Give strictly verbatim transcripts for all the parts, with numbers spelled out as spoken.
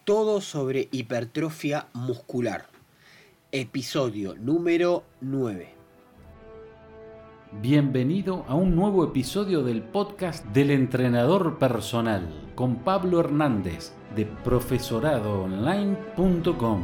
Todo sobre hipertrofia muscular. Episodio número nueve. Bienvenido a un nuevo episodio del podcast del entrenador personal con Pablo Hernández de profesorado online punto com.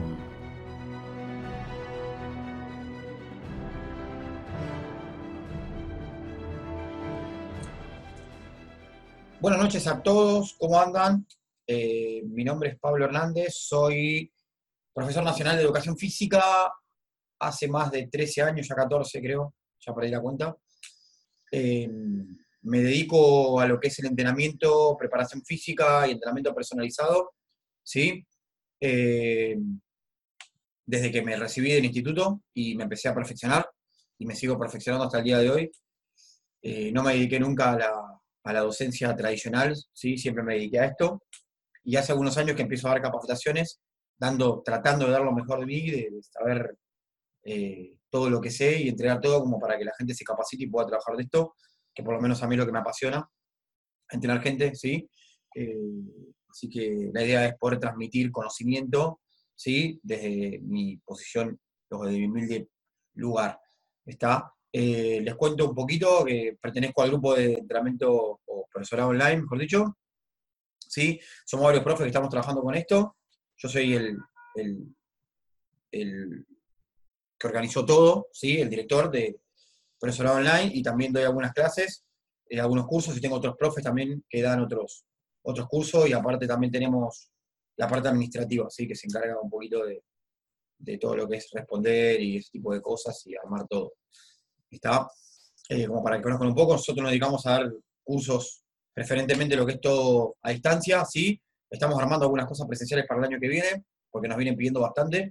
Buenas noches a todos, ¿cómo andan? Eh, mi nombre es Pablo Hernández, soy profesor nacional de educación física hace más de trece años, ya catorce creo, ya perdí la cuenta. Eh, me dedico a lo que es el entrenamiento, preparación física y entrenamiento personalizado, ¿sí? Eh, desde que me recibí del instituto y me empecé a perfeccionar y me sigo perfeccionando hasta el día de hoy. Eh, no me dediqué nunca a la, a la docencia tradicional, ¿sí? Siempre me dediqué a esto. Y hace algunos años que empiezo a dar capacitaciones, dando, tratando de dar lo mejor de mí, de, de saber eh, todo lo que sé y entregar todo como para que la gente se capacite y pueda trabajar de esto, que por lo menos a mí es lo que me apasiona, entrenar gente, ¿sí? Eh, así que la idea es poder transmitir conocimiento, ¿sí? Desde mi posición, desde mi humilde lugar. ¿Está? Eh, les cuento un poquito que pertenezco al grupo de entrenamiento o profesorado online, mejor dicho, ¿sí? Somos varios profes que estamos trabajando con esto. Yo soy el, el, el que organizó todo, ¿sí? El director de profesorado online, y también doy algunas clases, eh, algunos cursos, y tengo otros profes también que dan otros, otros cursos, y aparte también tenemos la parte administrativa, ¿sí? Que se encarga un poquito de, de todo lo que es responder y ese tipo de cosas y armar todo. ¿Está? Eh, como para que conozcan un poco, nosotros nos dedicamos a dar cursos, preferentemente lo que es todo a distancia, ¿sí? Estamos armando algunas cosas presenciales para el año que viene, porque nos vienen pidiendo bastante.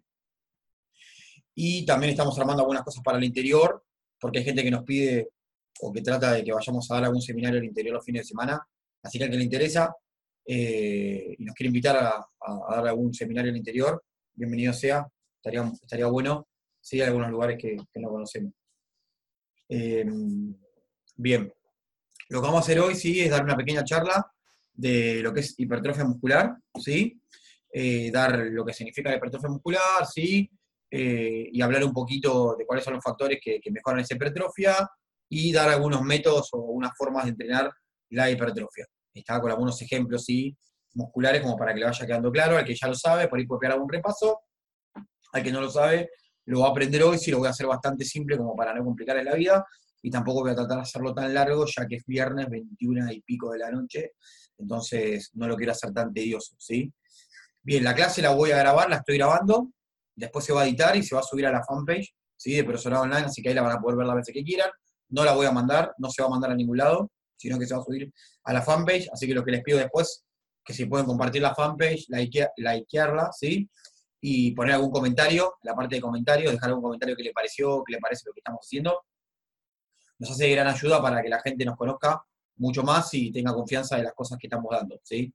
Y también estamos armando algunas cosas para el interior, porque hay gente que nos pide o que trata de que vayamos a dar algún seminario al interior los fines de semana. Así que al que le interesa eh, y nos quiere invitar a, a, a dar algún seminario al interior, bienvenido sea, estaría, estaría bueno. Sí, hay algunos lugares que, que no conocemos. Eh, bien, lo que vamos a hacer hoy, sí, es dar una pequeña charla de lo que es hipertrofia muscular, ¿sí? Eh, dar lo que significa la hipertrofia muscular, ¿sí? Eh, y hablar un poquito de cuáles son los factores que, que mejoran esa hipertrofia y dar algunos métodos o unas formas de entrenar la hipertrofia. Está con algunos ejemplos, ¿sí? Musculares, como para que le vaya quedando claro. Al que ya lo sabe, por ahí puede pegar algún repaso. Al que no lo sabe, lo va a aprender hoy, sí, lo voy a hacer bastante simple como para no complicarle la vida. Y tampoco voy a tratar de hacerlo tan largo, ya que es viernes, veintiuna y pico de la noche, entonces no lo quiero hacer tan tedioso, ¿sí? Bien, la clase la voy a grabar, la estoy grabando, después se va a editar y se va a subir a la fanpage, ¿sí? De profesorado online, así que ahí la van a poder ver las veces que quieran. No la voy a mandar, no se va a mandar a ningún lado, sino que se va a subir a la fanpage, así que lo que les pido después, que si pueden compartir la fanpage, like, likearla, ¿sí? Y poner algún comentario, en la parte de comentarios, dejar algún comentario que le pareció, que le parece lo que estamos haciendo. Nos hace gran ayuda para que la gente nos conozca mucho más y tenga confianza de las cosas que estamos dando, ¿sí?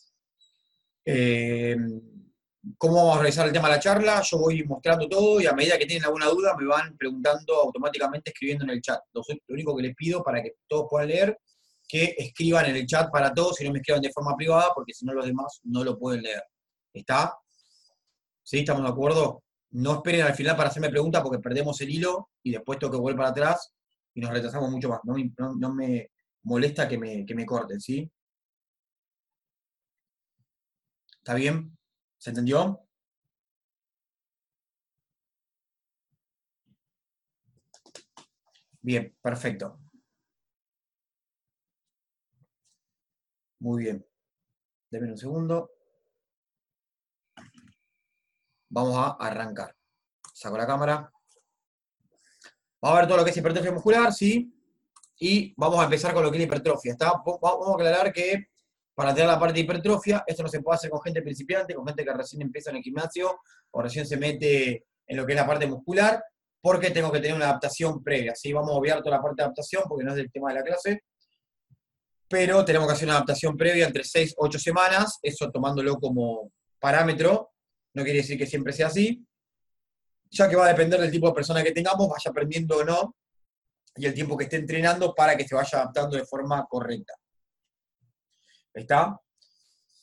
Eh, ¿Cómo vamos a realizar el tema de la charla? Yo voy mostrando todo y a medida que tienen alguna duda me van preguntando automáticamente escribiendo en el chat. Lo, lo único que les pido para que todos puedan leer, que escriban en el chat para todos y no me escriban de forma privada, porque si no los demás no lo pueden leer. ¿Está? ¿Sí? ¿Estamos de acuerdo? No esperen al final para hacerme preguntas porque perdemos el hilo y después tengo que volver para atrás y nos retrasamos mucho más. No me, no, no me molesta que me, que me corten, ¿sí? ¿Está bien? ¿Se entendió? Bien, perfecto. Muy bien. Denme un segundo. Vamos a arrancar. Saco la cámara. Vamos a ver todo lo que es hipertrofia muscular, ¿sí? Y vamos a empezar con lo que es hipertrofia. ¿Está? Vamos a aclarar que para tener la parte de hipertrofia, esto no se puede hacer con gente principiante, con gente que recién empieza en el gimnasio o recién se mete en lo que es la parte muscular, porque tengo que tener una adaptación previa. ¿Sí? Vamos a obviar toda la parte de adaptación porque no es del tema de la clase, pero tenemos que hacer una adaptación previa entre seis a ocho semanas, eso tomándolo como parámetro, no quiere decir que siempre sea así, ya que va a depender del tipo de persona que tengamos, vaya aprendiendo o no, y el tiempo que esté entrenando para que se vaya adaptando de forma correcta. ¿Está?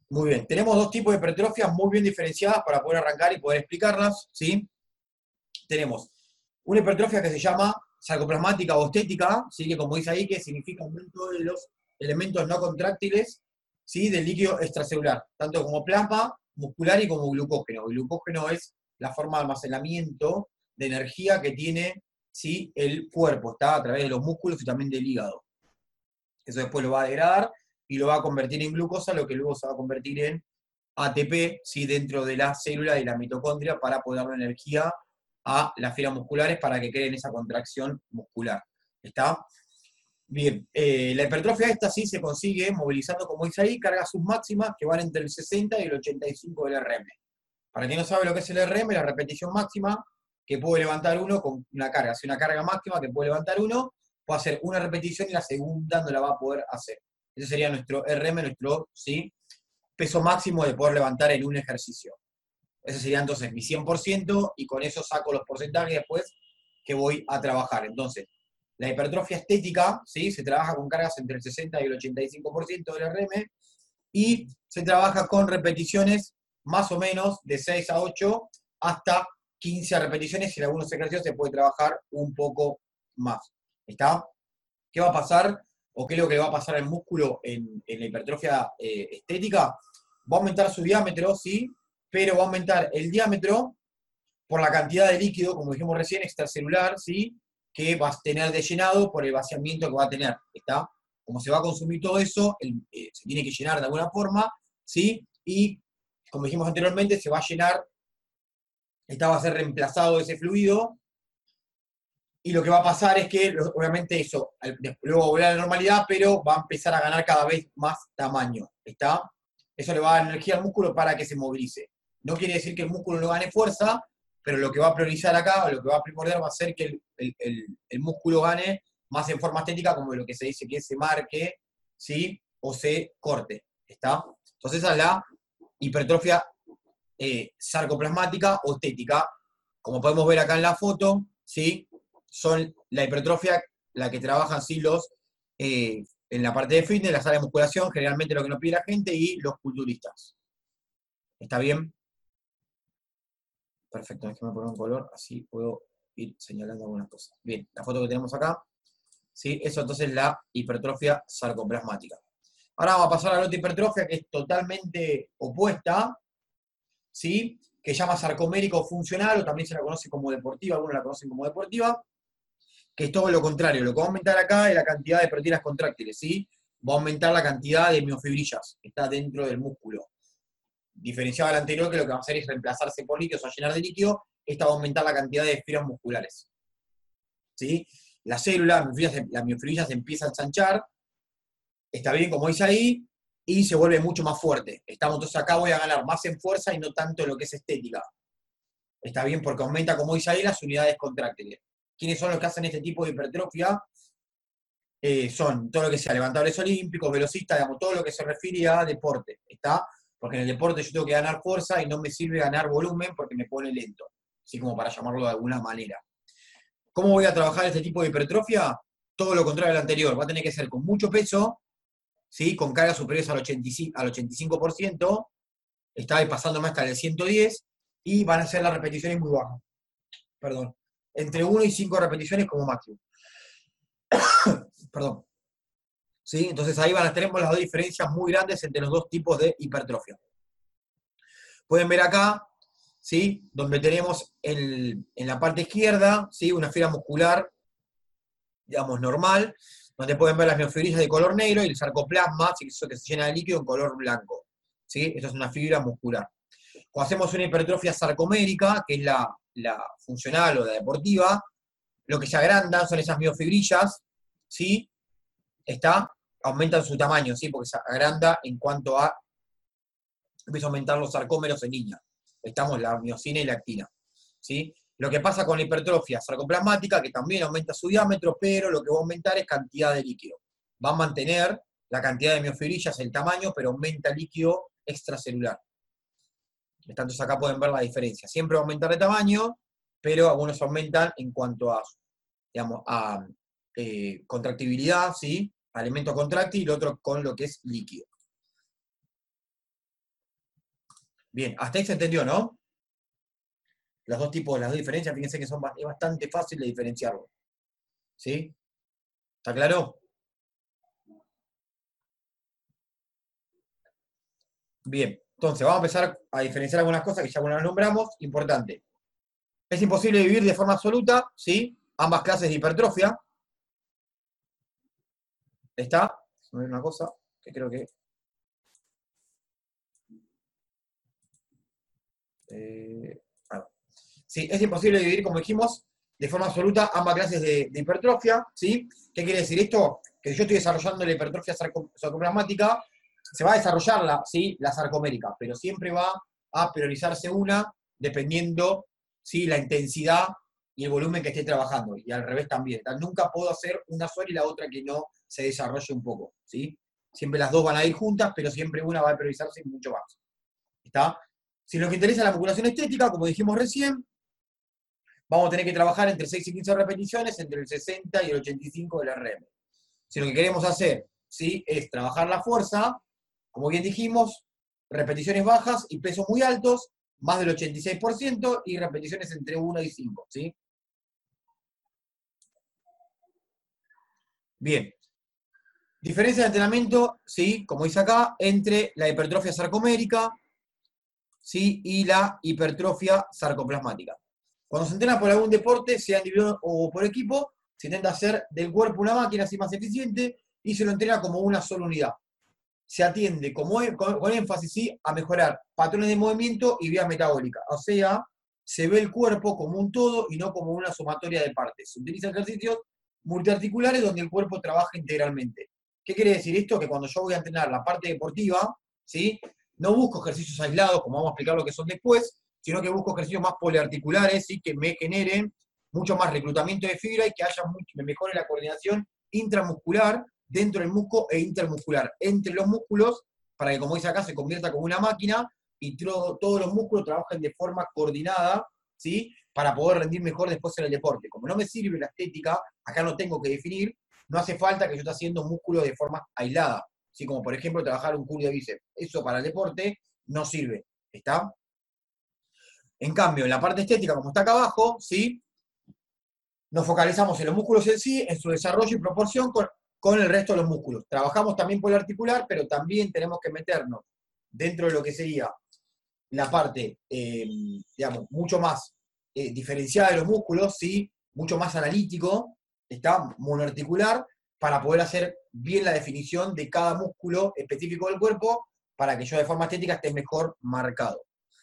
Muy bien, tenemos dos tipos de hipertrofias muy bien diferenciadas para poder arrancar y poder explicarlas, ¿sí? Tenemos una hipertrofia que se llama sarcoplasmática o estética, ¿sí? Que como dice ahí, que significa aumento de los elementos no contráctiles, ¿sí? Del líquido extracelular, tanto como plasma muscular y como glucógeno. El glucógeno es la forma de almacenamiento de energía que tiene, ¿sí? El cuerpo, está a través de los músculos y también del hígado. Eso después lo va a degradar y lo va a convertir en glucosa, lo que luego se va a convertir en A T P, ¿sí? Dentro de la célula y la mitocondria para poder dar energía a las fibras musculares para que creen esa contracción muscular. ¿Está? Bien, eh, la hipertrofia esta sí se consigue movilizando, como dice ahí, cargas submáximas que van entre el sesenta y el ochenta y cinco del R M. Para quien no sabe lo que es el R M, la repetición máxima que puede levantar uno con una carga. Si una carga máxima que puede levantar uno, puede hacer una repetición y la segunda no la va a poder hacer. Ese sería nuestro R M, nuestro, ¿sí? Peso máximo de poder levantar en un ejercicio. Ese sería entonces mi cien por ciento y con eso saco los porcentajes después que voy a trabajar. Entonces, la hipertrofia estética, ¿sí? Se trabaja con cargas entre el sesenta y el ochenta y cinco por ciento del R M y se trabaja con repeticiones más o menos de seis a ocho hasta quince repeticiones y en algunos ejercicios se puede trabajar un poco más. ¿Está? ¿Qué va a pasar o qué es lo que le va a pasar al músculo en, en la hipertrofia eh, estética? Va a aumentar su diámetro, sí, pero va a aumentar el diámetro por la cantidad de líquido, como dijimos recién, extracelular, ¿sí? Que va a tener de llenado por el vaciamiento que va a tener, ¿está? Como se va a consumir todo eso, el, eh, se tiene que llenar de alguna forma, ¿sí? Y, como dijimos anteriormente, se va a llenar, esta va a ser reemplazado ese fluido, y lo que va a pasar es que, obviamente, eso, luego va a volver a la normalidad, pero va a empezar a ganar cada vez más tamaño, ¿está? Eso le va a dar energía al músculo para que se movilice. No quiere decir que el músculo no gane fuerza, pero lo que va a priorizar acá, o lo que va a primordial, va a ser que el, el, el, el músculo gane más en forma estética, como lo que se dice que se marque, ¿sí? O se corte, ¿está? Entonces esa es la hipertrofia eh, sarcoplasmática o estética. Como podemos ver acá en la foto, ¿sí? Son la hipertrofia la que trabajan, ¿sí? Los, eh, en la parte de fitness, la sala de musculación, generalmente lo que nos pide la gente, y los culturistas. ¿Está bien? Perfecto, déjame poner un color, así puedo ir señalando algunas cosas. Bien, la foto que tenemos acá, ¿sí? Eso entonces es la hipertrofia sarcoplasmática. Ahora vamos a pasar a la otra hipertrofia que es totalmente opuesta, ¿sí? Que se llama sarcomérico funcional, o también se la conoce como deportiva, algunos la conocen como deportiva, que es todo lo contrario. Lo que va a aumentar acá es la cantidad de proteínas contráctiles, ¿sí? Va a aumentar la cantidad de miofibrillas que está dentro del músculo. Diferenciado al anterior, que lo que va a hacer es reemplazarse por líquidos o llenar de líquido, esta va a aumentar la cantidad de fibras musculares. ¿Sí? La célula, la miofibrilla se empieza a ensanchar, está bien como dice ahí, y se vuelve mucho más fuerte. Estamos, entonces acá voy a ganar más en fuerza y no tanto en lo que es estética. Está bien porque aumenta, como dice ahí, las unidades contráctiles. ¿Quiénes son los que hacen este tipo de hipertrofia? Eh, son todo lo que sea levantadores olímpicos, velocistas, digamos, todo lo que se refiere a deporte, ¿está? Porque en el deporte yo tengo que ganar fuerza y no me sirve ganar volumen porque me pone lento, así como para llamarlo de alguna manera. ¿Cómo voy a trabajar este tipo de hipertrofia? Todo lo contrario al anterior, va a tener que ser con mucho peso, ¿sí? Con cargas superiores al ochenta y cinco, al ochenta y cinco por ciento, está pasando más hasta el ciento diez, y van a ser las repeticiones muy bajas. Perdón. Entre uno y cinco repeticiones como máximo. Perdón. ¿Sí? Entonces ahí van a tener las dos diferencias muy grandes entre los dos tipos de hipertrofia. Pueden ver acá, ¿sí? Donde tenemos el, en la parte izquierda, ¿sí? Una fibra muscular, digamos, normal, donde pueden ver las miofibrillas de color negro y el sarcoplasma, ¿sí? Eso que se llena de líquido en color blanco. ¿Sí? Esto es una fibra muscular. Cuando hacemos una hipertrofia sarcomérica, que es la, la funcional o la deportiva, lo que se agrandan son esas miofibrillas, ¿sí? Está, aumentan su tamaño, ¿sí? Porque se agranda en cuanto a, empieza a aumentar los sarcómeros en niña. Estamos la miocina y la actina, ¿sí? Lo que pasa con la hipertrofia sarcoplasmática, que también aumenta su diámetro, pero lo que va a aumentar es cantidad de líquido. Va a mantener la cantidad de miofibrillas, el tamaño, pero aumenta el líquido extracelular. Entonces acá pueden ver la diferencia. Siempre va a aumentar de tamaño, pero algunos aumentan en cuanto a, digamos, a eh, contractibilidad, ¿sí? A elemento contráctil, y el otro con lo que es líquido. Bien, hasta ahí se entendió, ¿no? Los dos tipos, las dos diferencias, fíjense que son, es bastante fácil de diferenciarlo. ¿Sí? ¿Está claro? Bien, entonces vamos a empezar a diferenciar algunas cosas que ya las nombramos. Importante. Es imposible vivir de forma absoluta, ¿sí? Ambas clases de hipertrofia. ¿Está? Una cosa que creo que... Eh, bueno. Sí, es imposible dividir, como dijimos, de forma absoluta ambas clases de, de hipertrofia, ¿sí? ¿Qué quiere decir esto? Que si yo estoy desarrollando la hipertrofia sarco, sarcoplasmática, se va a desarrollar la, ¿sí? la sarcomérica, pero siempre va a priorizarse una dependiendo, ¿sí? la intensidad y el volumen que esté trabajando, y al revés también. Nunca puedo hacer una sola y la otra que no se desarrolle un poco, ¿sí? Siempre las dos van a ir juntas, pero siempre una va a priorizarse mucho más. ¿Está? Si lo que interesa es la musculación estética, como dijimos recién, vamos a tener que trabajar entre seis y quince repeticiones, entre el sesenta y el ochenta y cinco del R M. Si lo que queremos hacer, ¿sí? es trabajar la fuerza, como bien dijimos, repeticiones bajas y pesos muy altos, más del ochenta y seis por ciento, y repeticiones entre uno y cinco, ¿sí? Bien. Diferencia de entrenamiento, ¿sí? como dice acá, entre la hipertrofia sarcomérica, ¿sí? y la hipertrofia sarcoplasmática. Cuando se entrena por algún deporte, sea individual o por equipo, se intenta hacer del cuerpo una máquina así más eficiente y se lo entrena como una sola unidad. Se atiende como, con, con énfasis ¿sí? a mejorar patrones de movimiento y vía metabólica. O sea, se ve el cuerpo como un todo y no como una sumatoria de partes. Se utilizan ejercicios multiarticulares donde el cuerpo trabaja integralmente. ¿Qué quiere decir esto? Que cuando yo voy a entrenar la parte deportiva, ¿sí? no busco ejercicios aislados, como vamos a explicar lo que son después, sino que busco ejercicios más poliarticulares, ¿sí? que me generen mucho más reclutamiento de fibra y que haya mucho, me mejore la coordinación intramuscular dentro del músculo e intermuscular, entre los músculos, para que, como dice acá, se convierta como una máquina y todo, todos los músculos trabajen de forma coordinada, ¿sí? para poder rendir mejor después en el deporte. Como no me sirve la estética, acá no tengo que definir, no hace falta que yo esté haciendo músculo de forma aislada, ¿sí? como por ejemplo trabajar un curl de bíceps. Eso para el deporte no sirve, ¿está? En cambio, en la parte estética, como está acá abajo, ¿sí? nos focalizamos en los músculos en sí, en su desarrollo y proporción con, con el resto de los músculos. Trabajamos también poliarticular, pero también tenemos que meternos dentro de lo que sería la parte, eh, digamos, mucho más eh, diferenciada de los músculos, ¿sí? mucho más analítico, está monoarticular, para poder hacer bien la definición de cada músculo específico del cuerpo, para que yo de forma estética esté mejor marcado.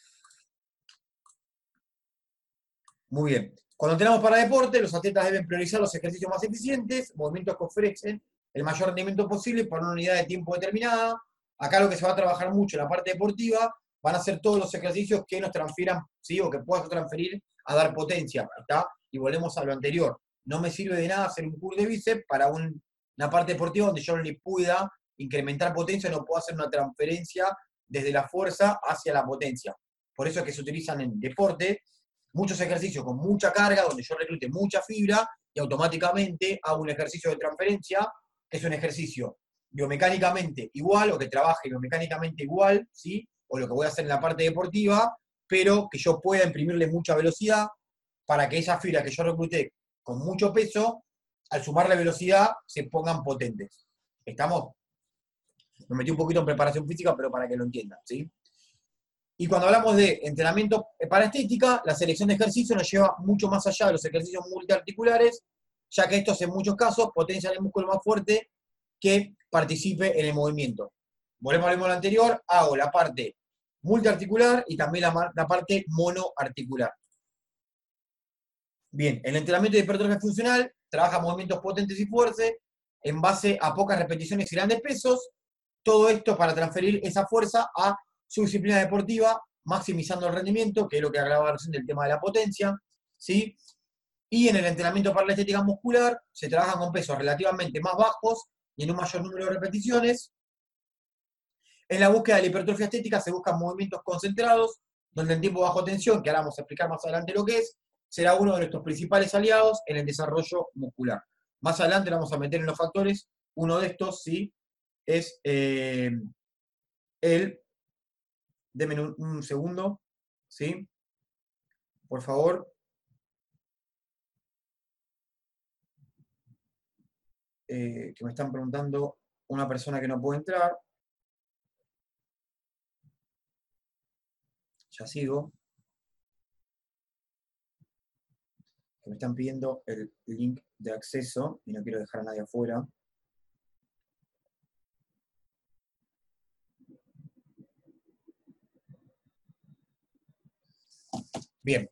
Muy bien. Cuando entrenamos para deporte, los atletas deben priorizar los ejercicios más eficientes, movimientos que ofrecen el mayor rendimiento posible para una unidad de tiempo determinada. Acá lo que se va a trabajar mucho en la parte deportiva van a ser todos los ejercicios que nos transfieran, ¿sí? o que puedas transferir a dar potencia, ¿está? Y volvemos a lo anterior. No me sirve de nada hacer un curl de bíceps para un, una parte deportiva donde yo no le pueda incrementar potencia, no puedo hacer una transferencia desde la fuerza hacia la potencia. Por eso es que se utilizan en deporte muchos ejercicios con mucha carga, donde yo reclute mucha fibra, y automáticamente hago un ejercicio de transferencia, que es un ejercicio biomecánicamente igual, o que trabaje biomecánicamente igual, ¿sí? o lo que voy a hacer en la parte deportiva, pero que yo pueda imprimirle mucha velocidad, para que esas fibras que yo recluté con mucho peso, al sumarle velocidad, se pongan potentes. ¿Estamos? Me metí un poquito en preparación física, pero para que lo entiendan, ¿sí? Y cuando hablamos de entrenamiento para estética, la selección de ejercicios nos lleva mucho más allá de los ejercicios multiarticulares, ya que estos en muchos casos potencian el músculo más fuerte que participe en el movimiento. Volvemos al mismo anterior, hago la parte multiarticular y también la, la parte monoarticular. Bien, el entrenamiento de hipertrofia funcional trabaja movimientos potentes y fuertes en base a pocas repeticiones y grandes pesos. Todo esto para transferir esa fuerza a su disciplina deportiva, maximizando el rendimiento, que es lo que hablaba recién del tema de la potencia, ¿sí? Y en el entrenamiento para la estética muscular se trabaja con pesos relativamente más bajos y en un mayor número de repeticiones. En la búsqueda de la hipertrofia estética se buscan movimientos concentrados, donde en tiempo bajo tensión, que ahora vamos a explicar más adelante lo que es, será uno de nuestros principales aliados en el desarrollo muscular. Más adelante vamos a meter en los factores, uno de estos, ¿sí? es eh, el denme un, un segundo, ¿sí? Por favor. Eh, que me están preguntando una persona que no puede entrar. Ya sigo. Que me están pidiendo el link de acceso y no quiero dejar a nadie afuera. Bien.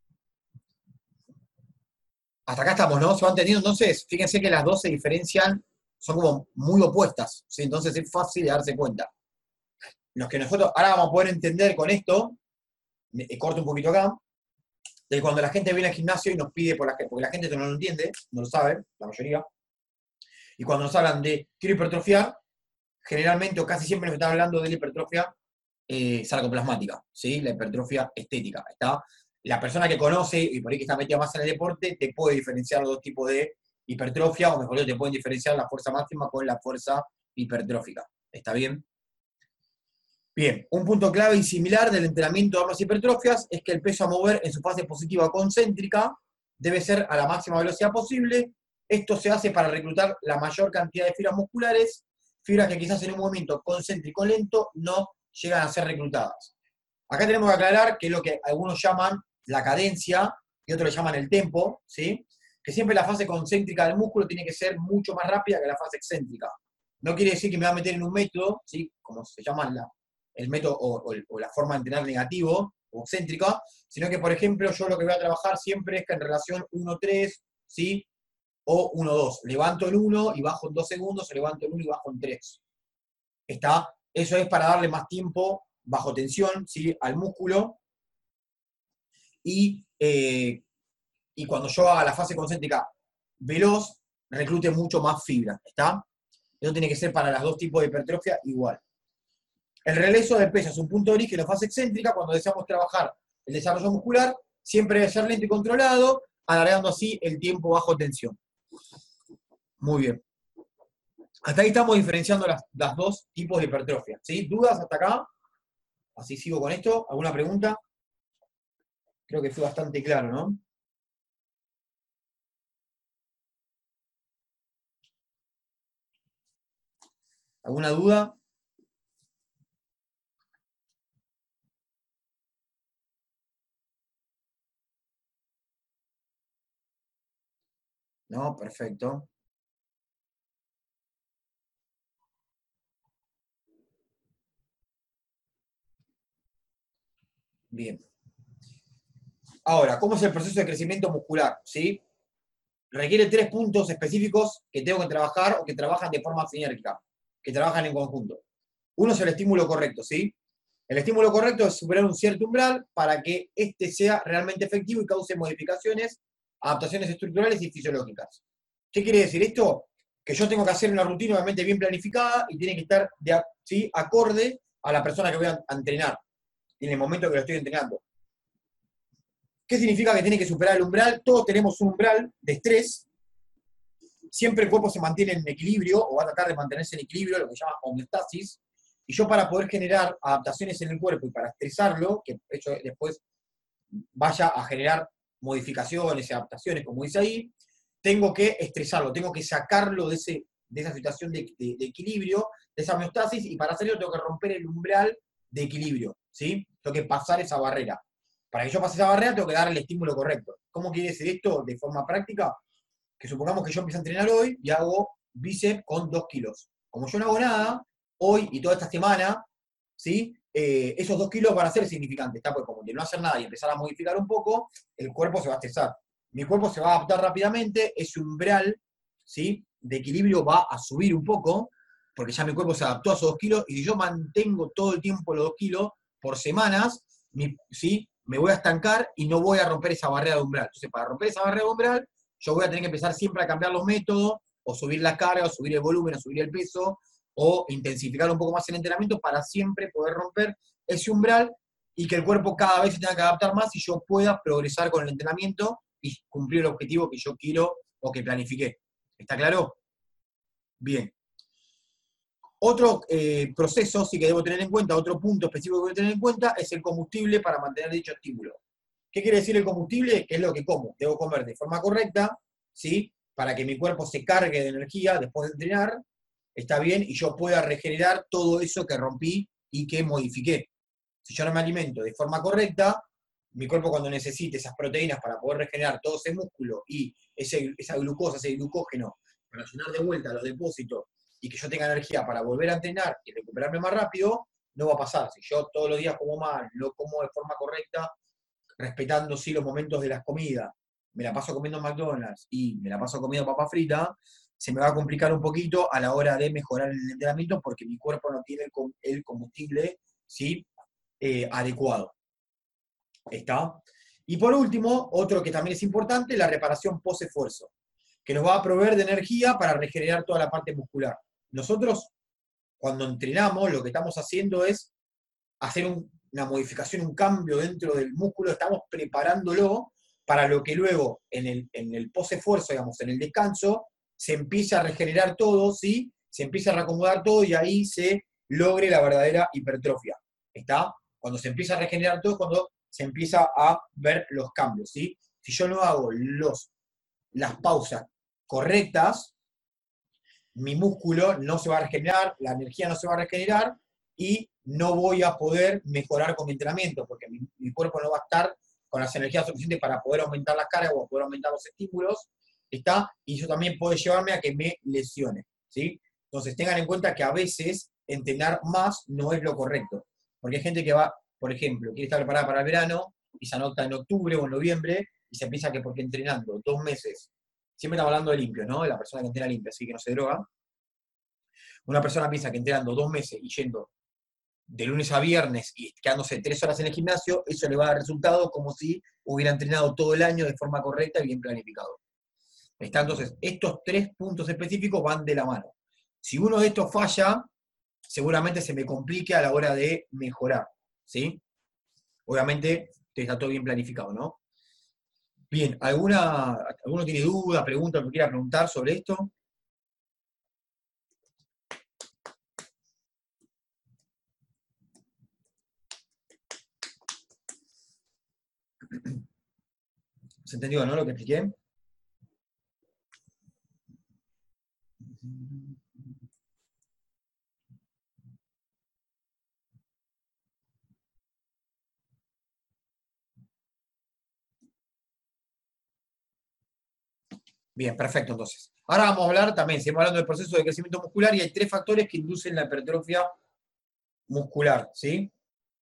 Hasta acá estamos, ¿no? ¿Se va entendiendo? Entonces, fíjense que las dos se diferencian, son como muy opuestas, ¿sí? Entonces es fácil de darse cuenta. Los que nosotros ahora vamos a poder entender con esto, eh, corto un poquito acá, de cuando la gente viene al gimnasio y nos pide, por la, porque la gente no lo entiende, no lo sabe, la mayoría, y cuando nos hablan de quiero hipertrofiar, generalmente o casi siempre nos están hablando de la hipertrofia eh, sarcoplasmática, ¿sí? La hipertrofia estética, ¿está? La persona que conoce y por ahí que está metida más en el deporte te puede diferenciar los dos tipos de hipertrofia, o mejor dicho, te pueden diferenciar la fuerza máxima con la fuerza hipertrófica. ¿Está bien? Bien, un punto clave y similar del entrenamiento de ambas hipertrofias es que el peso a mover en su fase positiva concéntrica debe ser a la máxima velocidad posible. Esto se hace para reclutar la mayor cantidad de fibras musculares, fibras que quizás en un movimiento concéntrico lento no llegan a ser reclutadas. Acá tenemos que aclarar que es lo que algunos llaman la cadencia y otros le llaman el tempo, ¿sí? Que siempre la fase concéntrica del músculo tiene que ser mucho más rápida que la fase excéntrica. No quiere decir que me va a meter en un método, ¿sí? Como se llama la, el método o, o, o la forma de entrenar negativo o excéntrica, sino que, por ejemplo, yo lo que voy a trabajar siempre es que en relación uno tres, ¿sí? O uno dos. Levanto en uno y bajo en dos segundos, o levanto en uno y bajo en tres. ¿Está? Eso es para darle más tiempo bajo tensión, ¿sí? Al músculo. Y, eh, y cuando yo haga la fase concéntrica veloz, reclute mucho más fibra. ¿Está? Eso tiene que ser para los dos tipos de hipertrofia igual. El regreso del peso es un punto de origen en fase excéntrica. Cuando deseamos trabajar el desarrollo muscular, siempre debe ser lento y controlado, alargando así el tiempo bajo tensión. Muy bien. Hasta ahí estamos diferenciando las, las dos tipos de hipertrofia. ¿Sí? ¿Dudas hasta acá? Así sigo con esto. ¿Alguna pregunta? Creo que fue bastante claro, ¿no? ¿Alguna duda? No, perfecto. Bien. Ahora, ¿cómo es el proceso de crecimiento muscular? ¿Sí? Requiere tres puntos específicos que tengo que trabajar o que trabajan de forma sinérgica, que trabajan en conjunto. Uno es el estímulo correcto, ¿sí? El estímulo correcto es superar un cierto umbral para que éste sea realmente efectivo y cause modificaciones, adaptaciones estructurales y fisiológicas. ¿Qué quiere decir esto? Que yo tengo que hacer una rutina obviamente bien planificada y tiene que estar de, ¿sí? acorde a la persona que voy a entrenar en el momento que lo estoy entrenando. ¿Qué significa que tiene que superar el umbral? Todos tenemos un umbral de estrés. Siempre el cuerpo se mantiene en equilibrio o va a tratar de mantenerse en equilibrio, lo que se llama homeostasis. Y yo para poder generar adaptaciones en el cuerpo y para estresarlo, que eso después vaya a generar modificaciones y adaptaciones, como dice ahí, tengo que estresarlo, tengo que sacarlo de, ese, de esa situación de, de, de equilibrio, de esa homeostasis, y para hacerlo tengo que romper el umbral de equilibrio, ¿sí? Tengo que pasar esa barrera. Para que yo pase esa barrera tengo que dar el estímulo correcto. ¿Cómo quiere decir esto de forma práctica? Que supongamos que yo empiezo a entrenar hoy y hago bíceps con dos kilos. Como yo no hago nada, hoy y toda esta semana, ¿sí? Eh, esos dos kilos van a ser significantes, ¿está? Pues como de no hacer nada y empezar a modificar un poco, el cuerpo se va a estresar. Mi cuerpo se va a adaptar rápidamente, ese umbral, ¿sí? De equilibrio va a subir un poco, porque ya mi cuerpo se adaptó a esos dos kilos, y si yo mantengo todo el tiempo los dos kilos por semanas, mi, ¿sí? Me voy a estancar y no voy a romper esa barrera de umbral. Entonces, para romper esa barrera de umbral, yo voy a tener que empezar siempre a cambiar los métodos, o subir la carga, o subir el volumen, o subir el peso, o intensificar un poco más el entrenamiento para siempre poder romper ese umbral y que el cuerpo cada vez se tenga que adaptar más y yo pueda progresar con el entrenamiento y cumplir el objetivo que yo quiero o que planifiqué. ¿Está claro? Bien. Otro eh, proceso sí que debo tener en cuenta, otro punto específico que debo tener en cuenta es el combustible para mantener dicho estímulo. ¿Qué quiere decir el combustible? Que es lo que como. Debo comer de forma correcta, ¿sí? Para que mi cuerpo se cargue de energía después de entrenar, está bien, y yo pueda regenerar todo eso que rompí y que modifiqué. Si yo no me alimento de forma correcta, mi cuerpo cuando necesite esas proteínas para poder regenerar todo ese músculo y ese, esa glucosa, ese glucógeno, para llenar de vuelta los depósitos y que yo tenga energía para volver a entrenar y recuperarme más rápido, no va a pasar. Si yo todos los días como mal, no como de forma correcta, respetando sí los momentos de las comidas, me la paso comiendo McDonald's y me la paso comiendo papa frita, se me va a complicar un poquito a la hora de mejorar el entrenamiento porque mi cuerpo no tiene el combustible, ¿sí? eh, adecuado. ¿Está? Y por último, otro que también es importante, la reparación post-esfuerzo, que nos va a proveer de energía para regenerar toda la parte muscular. Nosotros, cuando entrenamos, lo que estamos haciendo es hacer un, una modificación, un cambio dentro del músculo, estamos preparándolo para lo que luego, en el, en el post-esfuerzo, digamos, en el descanso, se empieza a regenerar todo, ¿sí? Se empieza a reacomodar todo y ahí se logre la verdadera hipertrofia. ¿Está? Cuando se empieza a regenerar todo es cuando se empieza a ver los cambios, ¿sí? Si yo no hago los, las pausas correctas, mi músculo no se va a regenerar, la energía no se va a regenerar y no voy a poder mejorar con mi entrenamiento, porque mi, mi cuerpo no va a estar con las energías suficientes para poder aumentar las cargas o poder aumentar los estímulos, ¿está? Y eso también puede llevarme a que me lesione, ¿sí? Entonces tengan en cuenta que a veces entrenar más no es lo correcto, porque hay gente que va, por ejemplo, quiere estar preparada para el verano y se anota en octubre o en noviembre y se piensa que porque entrenando dos meses, siempre estamos hablando de limpio, ¿no? De la persona que entrena limpio, así que no se droga. Una persona piensa que entrenando dos meses y yendo de lunes a viernes y quedándose tres horas en el gimnasio, eso le va a dar resultados como si hubiera entrenado todo el año de forma correcta y bien planificado. ¿Está? Entonces, estos tres puntos específicos van de la mano. Si uno de estos falla, seguramente se me complique a la hora de mejorar, ¿sí? Obviamente, está todo bien planificado, ¿no? Bien, ¿alguna, ¿alguno tiene duda, pregunta, que quiera preguntar sobre esto? ¿Se entendió, no, lo que expliqué? Bien, perfecto, entonces. Ahora vamos a hablar también, seguimos hablando del proceso de crecimiento muscular y hay tres factores que inducen la hipertrofia muscular, ¿sí?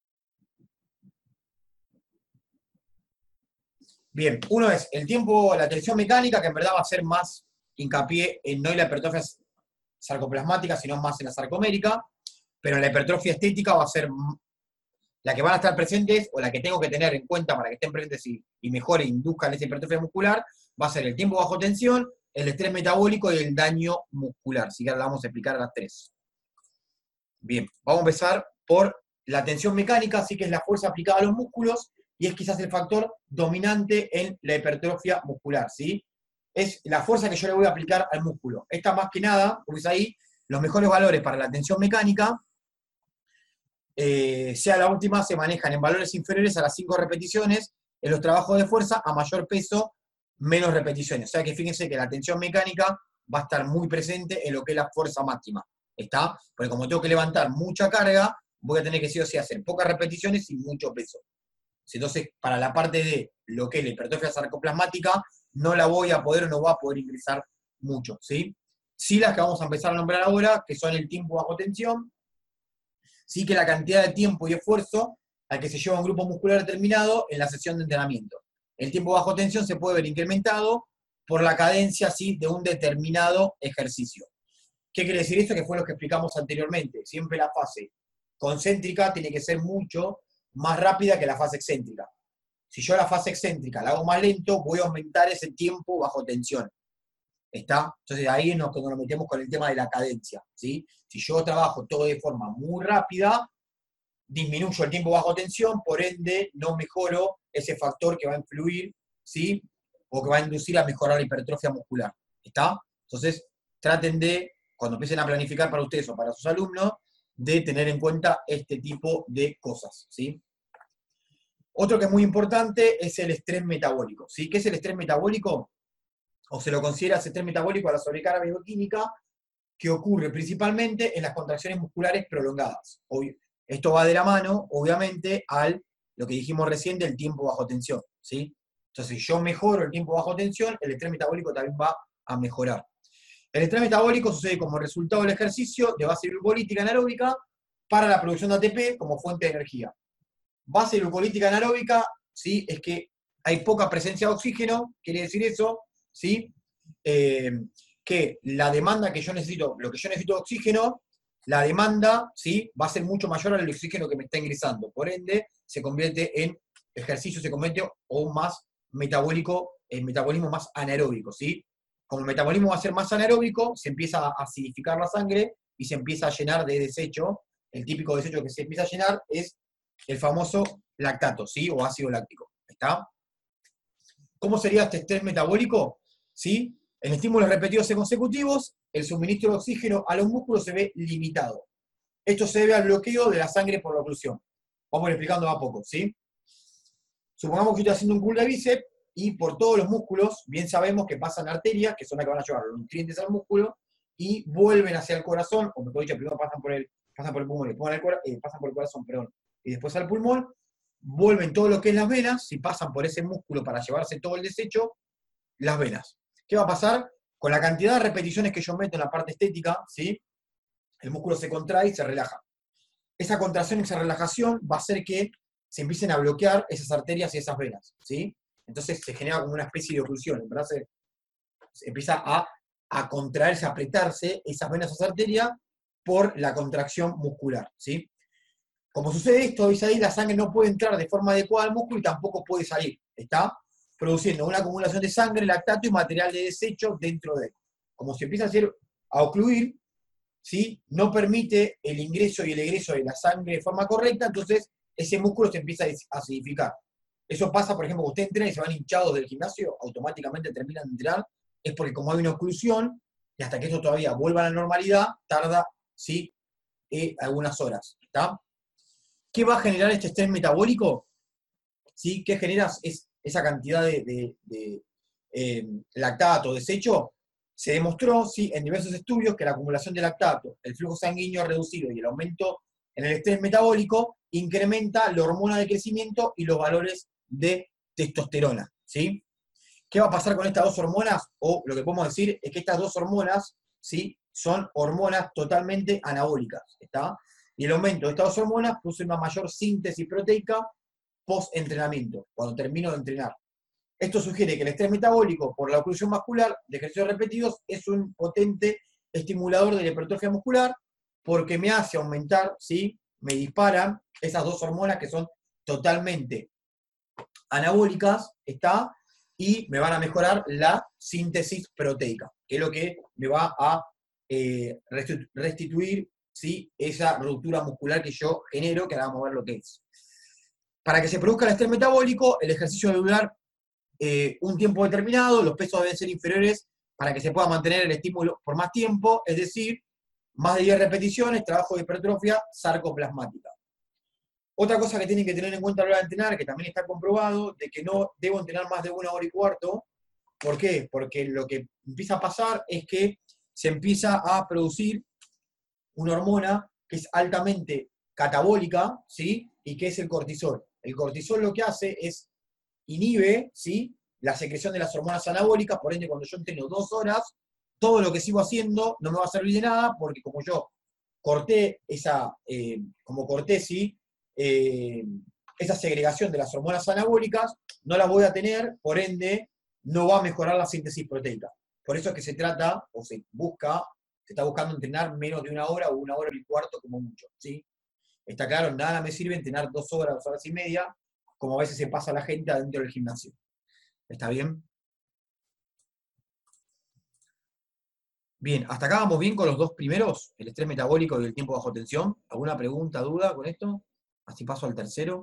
Bien, uno es el tiempo, la tensión mecánica, que en verdad va a ser más hincapié en no en la hipertrofia sarcoplasmática, sino más en la sarcomérica, pero en la hipertrofia estética va a ser la que van a estar presentes, o la que tengo que tener en cuenta para que estén presentes y, y mejor induzcan esa hipertrofia muscular, va a ser el tiempo bajo tensión, el estrés metabólico y el daño muscular. Así que ahora vamos a explicar a las tres. Bien, vamos a empezar por la tensión mecánica, así que es la fuerza aplicada a los músculos, y es quizás el factor dominante en la hipertrofia muscular, ¿sí? Es la fuerza que yo le voy a aplicar al músculo. Esta más que nada, porque es ahí, los mejores valores para la tensión mecánica, eh, sea la última, se manejan en valores inferiores a las cinco repeticiones, en los trabajos de fuerza, a mayor peso, menos repeticiones. O sea que fíjense que la tensión mecánica va a estar muy presente en lo que es la fuerza máxima. ¿Está? Porque como tengo que levantar mucha carga, voy a tener que sí o sí hacer pocas repeticiones y mucho peso. Entonces, para la parte de lo que es la hipertrofia sarcoplasmática, no la voy a poder o no va a poder ingresar mucho, ¿sí? Sí las que vamos a empezar a nombrar ahora, que son el tiempo bajo tensión, sí que la cantidad de tiempo y esfuerzo al que se lleva un grupo muscular determinado en la sesión de entrenamiento. El tiempo bajo tensión se puede ver incrementado por la cadencia, ¿sí?, de un determinado ejercicio. ¿Qué quiere decir esto? Que fue lo que explicamos anteriormente. Siempre la fase concéntrica tiene que ser mucho más rápida que la fase excéntrica. Si yo la fase excéntrica la hago más lento, voy a aumentar ese tiempo bajo tensión. ¿Está? Entonces ahí nos, nos metemos con el tema de la cadencia, ¿sí? Si yo trabajo todo de forma muy rápida, disminuyo el tiempo bajo tensión, por ende no mejoro ese factor que va a influir, ¿sí?, o que va a inducir a mejorar la hipertrofia muscular. ¿Está? Entonces traten de cuando empiecen a planificar para ustedes o para sus alumnos, de tener en cuenta este tipo de cosas, ¿sí? Otro que es muy importante es el estrés metabólico, ¿sí? ¿Qué es el estrés metabólico? O se lo considera ese estrés metabólico a la sobrecarga bioquímica, que ocurre principalmente en las contracciones musculares prolongadas. Esto va de la mano, obviamente, al lo que dijimos recién del tiempo bajo tensión, ¿sí? Entonces, si yo mejoro el tiempo bajo tensión, el estrés metabólico también va a mejorar. El estrés metabólico sucede como resultado del ejercicio de base glucolítica anaeróbica para la producción de A T P como fuente de energía. Base glucolítica anaeróbica, ¿sí? Es que hay poca presencia de oxígeno, quiere decir eso, ¿sí? Eh, que la demanda que yo necesito, lo que yo necesito de oxígeno, la demanda, ¿sí? Va a ser mucho mayor al oxígeno que me está ingresando. Por ende, se convierte en ejercicio, se convierte aún más metabólico, en metabolismo más anaeróbico, ¿sí? Como el metabolismo va a ser más anaeróbico, se empieza a acidificar la sangre y se empieza a llenar de desecho. El típico desecho que se empieza a llenar es el famoso lactato, ¿sí? O ácido láctico. ¿Está? ¿Cómo sería este estrés metabólico? ¿Sí? En estímulos repetidos y consecutivos, el suministro de oxígeno a los músculos se ve limitado. Esto se debe al bloqueo de la sangre por la oclusión. Vamos a ir explicando a poco, ¿sí? Supongamos que yo estoy haciendo un curl de bíceps y por todos los músculos, bien sabemos que pasan arterias, que son las que van a llevar los nutrientes al músculo, y vuelven hacia el corazón, o mejor dicho, primero pasan por el, pasan por el pulmón, y el, eh, pasan por el corazón, perdón, y después al pulmón, vuelven todo lo que es las venas, si pasan por ese músculo para llevarse todo el desecho, las venas. ¿Qué va a pasar? Con la cantidad de repeticiones que yo meto en la parte estética, ¿sí? El músculo se contrae y se relaja. Esa contracción y esa relajación va a hacer que se empiecen a bloquear esas arterias y esas venas, ¿sí? Entonces se genera como una especie de oclusión, ¿verdad? Se, se empieza a, a contraerse, a apretarse esas venas, esas arterias, por la contracción muscular, ¿sí? Como sucede esto, dice ahí, la sangre no puede entrar de forma adecuada al músculo y tampoco puede salir, ¿está? Produciendo una acumulación de sangre, lactato y material de desecho dentro de él. Como se empieza a hacer, a ocluir, ¿sí? No permite el ingreso y el egreso de la sangre de forma correcta, entonces ese músculo se empieza a acidificar. Eso pasa, por ejemplo, cuando usted entrena y se van hinchados del gimnasio, automáticamente terminan de entrenar, es porque como hay una oclusión, y hasta que esto todavía vuelva a la normalidad, tarda, ¿sí? Eh, algunas horas, ¿está? ¿Qué va a generar este estrés metabólico? ¿Sí? ¿Qué genera es, esa cantidad de, de, de eh, lactato, desecho? Se demostró, ¿sí? En diversos estudios que la acumulación de lactato, el flujo sanguíneo reducido y el aumento en el estrés metabólico incrementa la hormona de crecimiento y los valores de testosterona, ¿sí? ¿Qué va a pasar con estas dos hormonas? O lo que podemos decir es que estas dos hormonas, ¿sí? Son hormonas totalmente anabólicas, ¿está? Y el aumento de estas dos hormonas produce una mayor síntesis proteica post-entrenamiento, cuando termino de entrenar. Esto sugiere que el estrés metabólico por la oclusión muscular de ejercicios repetidos es un potente estimulador de la hipertrofia muscular porque me hace aumentar, ¿sí? Me disparan esas dos hormonas que son totalmente anabólicas, ¿está? Y me van a mejorar la síntesis proteica, que es lo que me va a eh, restituir, ¿sí? Esa ruptura muscular que yo genero, que ahora vamos a ver lo que es. Para que se produzca el estrés metabólico, el ejercicio debe durar eh, un tiempo determinado, los pesos deben ser inferiores para que se pueda mantener el estímulo por más tiempo, es decir, más de diez repeticiones, trabajo de hipertrofia sarcoplasmática. Otra cosa que tienen que tener en cuenta a la hora de entrenar, que también está comprobado, de que no debo entrenar más de una hora y cuarto. ¿Por qué? Porque lo que empieza a pasar es que se empieza a producir una hormona que es altamente catabólica, ¿sí? Y que es el cortisol. El cortisol lo que hace es inhibe, ¿sí? La secreción de las hormonas anabólicas, por ende cuando yo entreno dos horas, todo lo que sigo haciendo no me va a servir de nada, porque como yo corté esa, eh, como corté, ¿sí? Eh, esa segregación de las hormonas anabólicas, no la voy a tener, por ende no va a mejorar la síntesis proteica. Por eso es que se trata, o se busca, se está buscando entrenar menos de una hora o una hora y cuarto como mucho, ¿sí? Está claro, nada me sirve entrenar dos horas, dos horas y media, como a veces se pasa la gente adentro del gimnasio. ¿Está bien? Bien, hasta acá vamos bien con los dos primeros, el estrés metabólico y el tiempo bajo tensión. ¿Alguna pregunta, duda con esto? Así paso al tercero.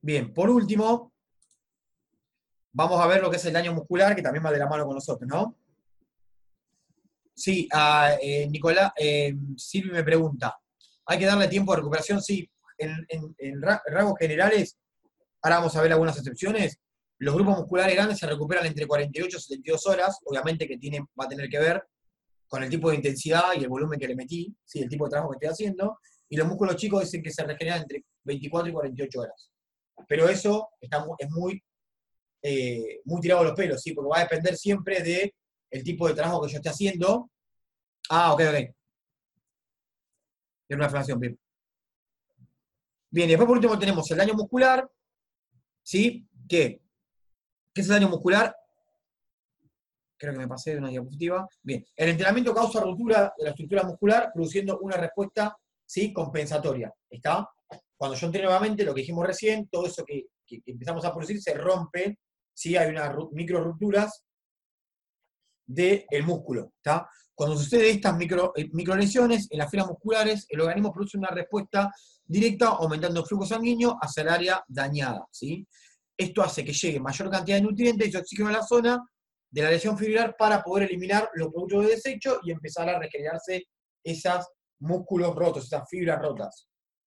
Bien, por último, vamos a ver lo que es el daño muscular, que también va de la mano con nosotros, ¿no? Sí, a, eh, Nicolás, eh, Silvi me pregunta, ¿hay que darle tiempo de recuperación? Sí, en, en, en rasgos generales, ahora vamos a ver algunas excepciones. Los grupos musculares grandes se recuperan entre cuarenta y ocho y setenta y dos horas, obviamente que tiene, va a tener que ver con el tipo de intensidad y el volumen que le metí, ¿sí? El tipo de trabajo que estoy haciendo, y los músculos chicos dicen que se regeneran entre veinticuatro y cuarenta y ocho horas. Pero eso está, es muy, eh, muy tirado a los pelos, ¿sí? Porque va a depender siempre del tipo de trabajo que yo esté haciendo. Ah, ok, ok. Tiene una afirmación, bien. Bien, y después por último tenemos el daño muscular, ¿sí? ¿Qué? ¿Qué es el daño muscular? Creo que me pasé de una diapositiva. Bien, el entrenamiento causa ruptura de la estructura muscular produciendo una respuesta, ¿sí? Compensatoria. ¿Está? Cuando yo entreno nuevamente, lo que dijimos recién, todo eso que, que, que empezamos a producir se rompe, ¿sí? Hay unas micro rupturas del músculo. ¿Está? Cuando sucede estas micro, eh, micro lesiones en las fibras musculares, el organismo produce una respuesta directa aumentando el flujo sanguíneo hacia el área dañada, ¿sí? Esto hace que llegue mayor cantidad de nutrientes y oxígeno a la zona de la lesión fibrilar para poder eliminar los productos de desecho y empezar a regenerarse esos músculos rotos, esas fibras rotas.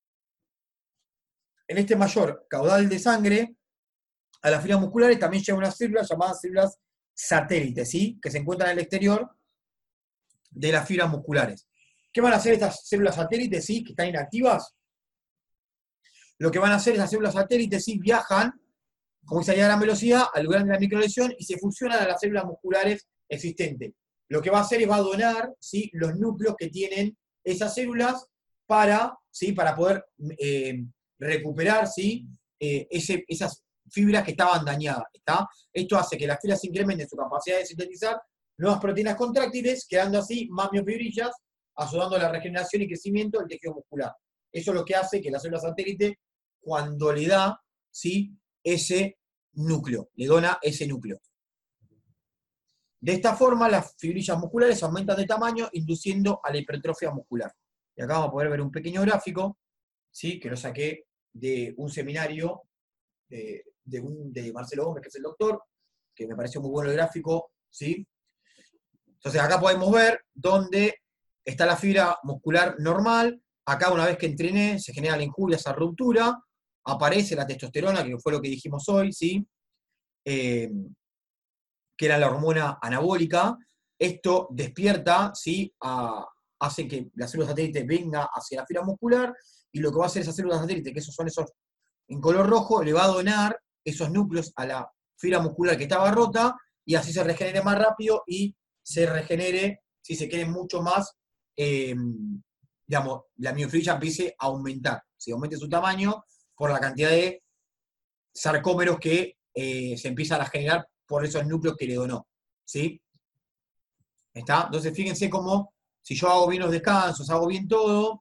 En este mayor caudal de sangre, a las fibras musculares también llegan unas células llamadas células satélites, ¿sí? Que se encuentran en el exterior de las fibras musculares. ¿Qué van a hacer estas células satélites, ¿sí? Que están inactivas? Lo que van a hacer esas células satélites, ¿sí? Viajan, como dice a gran velocidad, al lugar de la microlesión y se fusionan a las células musculares existentes. Lo que va a hacer es va a donar, ¿sí? Los núcleos que tienen esas células para, ¿sí? Para poder eh, recuperar, ¿sí? Eh, ese, esas fibras que estaban dañadas. ¿Está? Esto hace que las fibras incrementen su capacidad de sintetizar nuevas proteínas contráctiles, quedando así más miofibrillas, ayudando a la regeneración y crecimiento del tejido muscular. Eso es lo que hace que la célula satélite, cuando le da, ¿sí? Ese núcleo, le dona ese núcleo. De esta forma, las fibrillas musculares aumentan de tamaño, induciendo a la hipertrofia muscular. Y acá vamos a poder ver un pequeño gráfico, ¿sí? Que lo saqué de un seminario de, de, un, de Marcelo Gómez, que es el doctor, que me pareció muy bueno el gráfico, ¿sí? Entonces acá podemos ver dónde está la fibra muscular normal. Acá una vez que entrené se genera la injuria, esa ruptura, aparece la testosterona, que fue lo que dijimos hoy, ¿sí? Eh, que era la hormona anabólica. Esto despierta, ¿sí? A, hace que la célula satélite venga hacia la fibra muscular, y lo que va a hacer esa célula satélite, que esos son esos en color rojo, le va a donar esos núcleos a la fibra muscular que estaba rota, y así se regenere más rápido y se regenere, si se quiere, mucho más, eh, digamos, la miofibrilla empiece a aumentar, si aumente su tamaño por la cantidad de sarcómeros que eh, se empiezan a generar por esos núcleos que le donó, ¿sí? ¿Está? Entonces fíjense cómo, si yo hago bien los descansos, hago bien todo,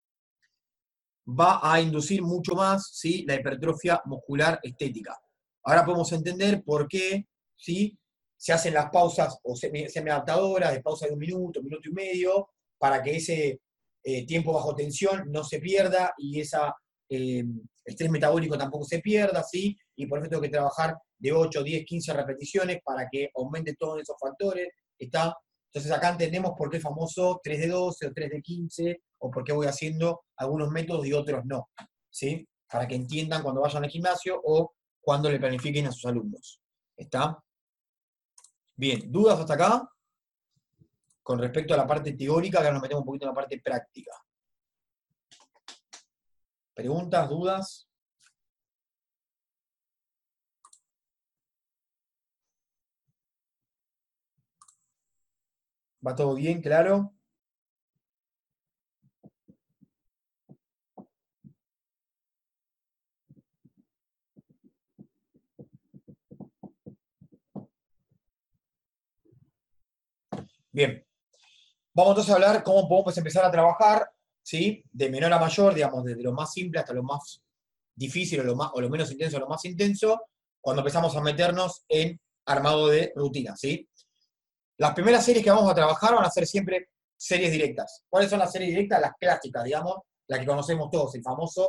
va a inducir mucho más, ¿sí? La hipertrofia muscular estética. Ahora podemos entender por qué, ¿sí? Se hacen las pausas o semi-adaptadoras de pausa de un minuto, un minuto y medio, para que ese eh, tiempo bajo tensión no se pierda y ese eh, estrés metabólico tampoco se pierda, ¿sí? Y por eso tengo que trabajar de ocho, diez, quince repeticiones para que aumente todos esos factores, ¿está? Entonces acá entendemos por qué es famoso tres de doce o tres de quince, o por qué voy haciendo algunos métodos y otros no, ¿sí? Para que entiendan cuando vayan al gimnasio o cuando le planifiquen a sus alumnos, ¿está? Bien, ¿dudas hasta acá? Con respecto a la parte teórica, ahora nos metemos un poquito en la parte práctica. ¿Preguntas, dudas? ¿Va todo bien, claro? Bien. Vamos entonces a hablar cómo podemos empezar a trabajar, ¿sí? De menor a mayor, digamos, desde lo más simple hasta lo más difícil o lo, más, o lo menos intenso a lo más intenso, cuando empezamos a meternos en armado de rutina, ¿sí? Las primeras series que vamos a trabajar van a ser siempre series directas. ¿Cuáles son las series directas? Las clásicas, digamos, las que conocemos todos, el famoso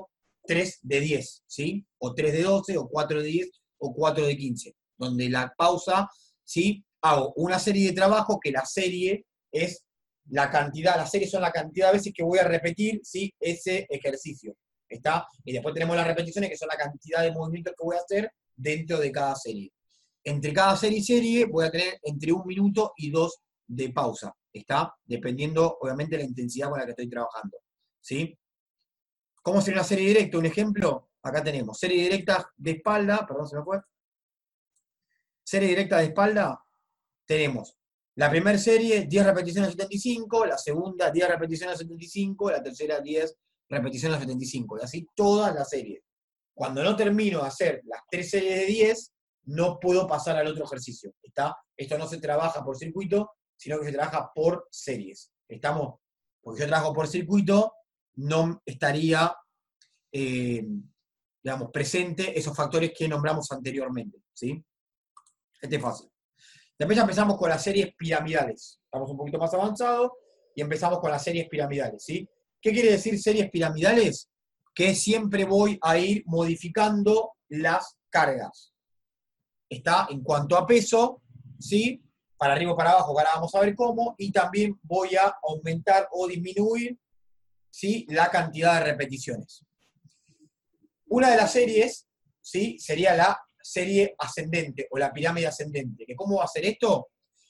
tres de diez, ¿sí? O tres de doce, o cuatro de diez, o cuatro de quince, donde la pausa, ¿sí? Hago una serie de trabajo que la serie es la cantidad, las series son la cantidad de veces que voy a repetir, ¿sí? Ese ejercicio, ¿está? Y después tenemos las repeticiones, que son la cantidad de movimientos que voy a hacer dentro de cada serie. Entre cada serie y serie voy a tener entre un minuto y dos de pausa, ¿está? Dependiendo, obviamente, de la intensidad con la que estoy trabajando, ¿sí? ¿Cómo sería una serie directa? Un ejemplo, acá tenemos serie directa de espalda, perdón, se me fue. Serie directa de espalda, tenemos la primera serie, diez repeticiones a setenta y cinco, la segunda, diez repeticiones a setenta y cinco, la tercera, diez repeticiones a setenta y cinco, y así todas las series. Cuando no termino de hacer las tres series de diez, no puedo pasar al otro ejercicio, ¿está? Esto no se trabaja por circuito, sino que se trabaja por series, ¿estamos? Porque yo trabajo por circuito, no estaría, eh, digamos, presente esos factores que nombramos anteriormente, ¿sí? Este es fácil. Después ya empezamos con las series piramidales. Estamos un poquito más avanzados y empezamos con las series piramidales, ¿sí? ¿Qué quiere decir series piramidales? Que siempre voy a ir modificando las cargas. Está en cuanto a peso, ¿sí? Para arriba o para abajo, ahora vamos a ver cómo, y también voy a aumentar o disminuir, ¿sí? La cantidad de repeticiones. Una de las series, ¿sí? Sería la serie ascendente o la pirámide ascendente. ¿Que ¿Cómo va a hacer esto?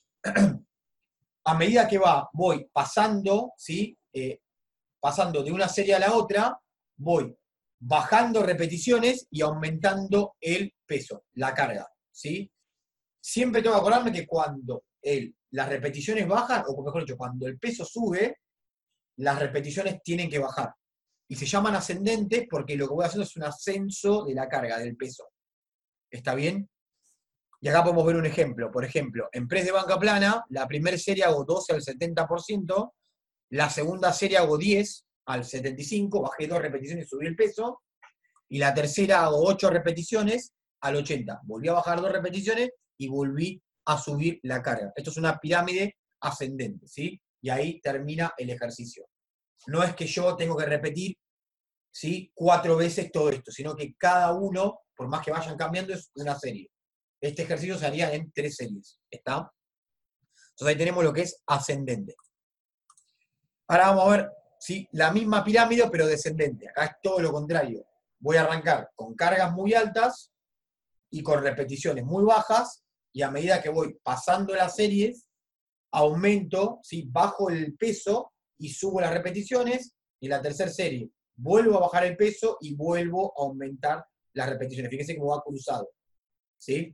A medida que va, voy pasando, ¿sí? Eh, pasando de una serie a la otra, voy bajando repeticiones y aumentando el peso, la carga, ¿sí? Siempre tengo que acordarme que cuando el, las repeticiones bajan, o mejor dicho, cuando el peso sube, las repeticiones tienen que bajar. Y se llaman ascendentes porque lo que voy haciendo es un ascenso de la carga, del peso. ¿Está bien? Y acá podemos ver un ejemplo. Por ejemplo, en press de banca plana, la primera serie hago doce al setenta por ciento, la segunda serie hago diez al setenta y cinco por ciento, bajé dos repeticiones y subí el peso, y la tercera hago ocho repeticiones al ochenta por ciento. Volví a bajar dos repeticiones y volví a subir la carga. Esto es una pirámide ascendente, ¿sí? Y ahí termina el ejercicio. No es que yo tengo que repetir, ¿sí? Cuatro veces todo esto, sino que cada uno, por más que vayan cambiando, es una serie. Este ejercicio se haría en tres series, ¿está? Entonces ahí tenemos lo que es ascendente. Ahora vamos a ver, ¿sí? La misma pirámide, pero descendente. Acá es todo lo contrario. Voy a arrancar con cargas muy altas y con repeticiones muy bajas, y a medida que voy pasando las series, aumento, ¿sí? Bajo el peso y subo las repeticiones, y en la tercera serie vuelvo a bajar el peso y vuelvo a aumentar las repeticiones. Fíjense cómo va cruzado, ¿sí?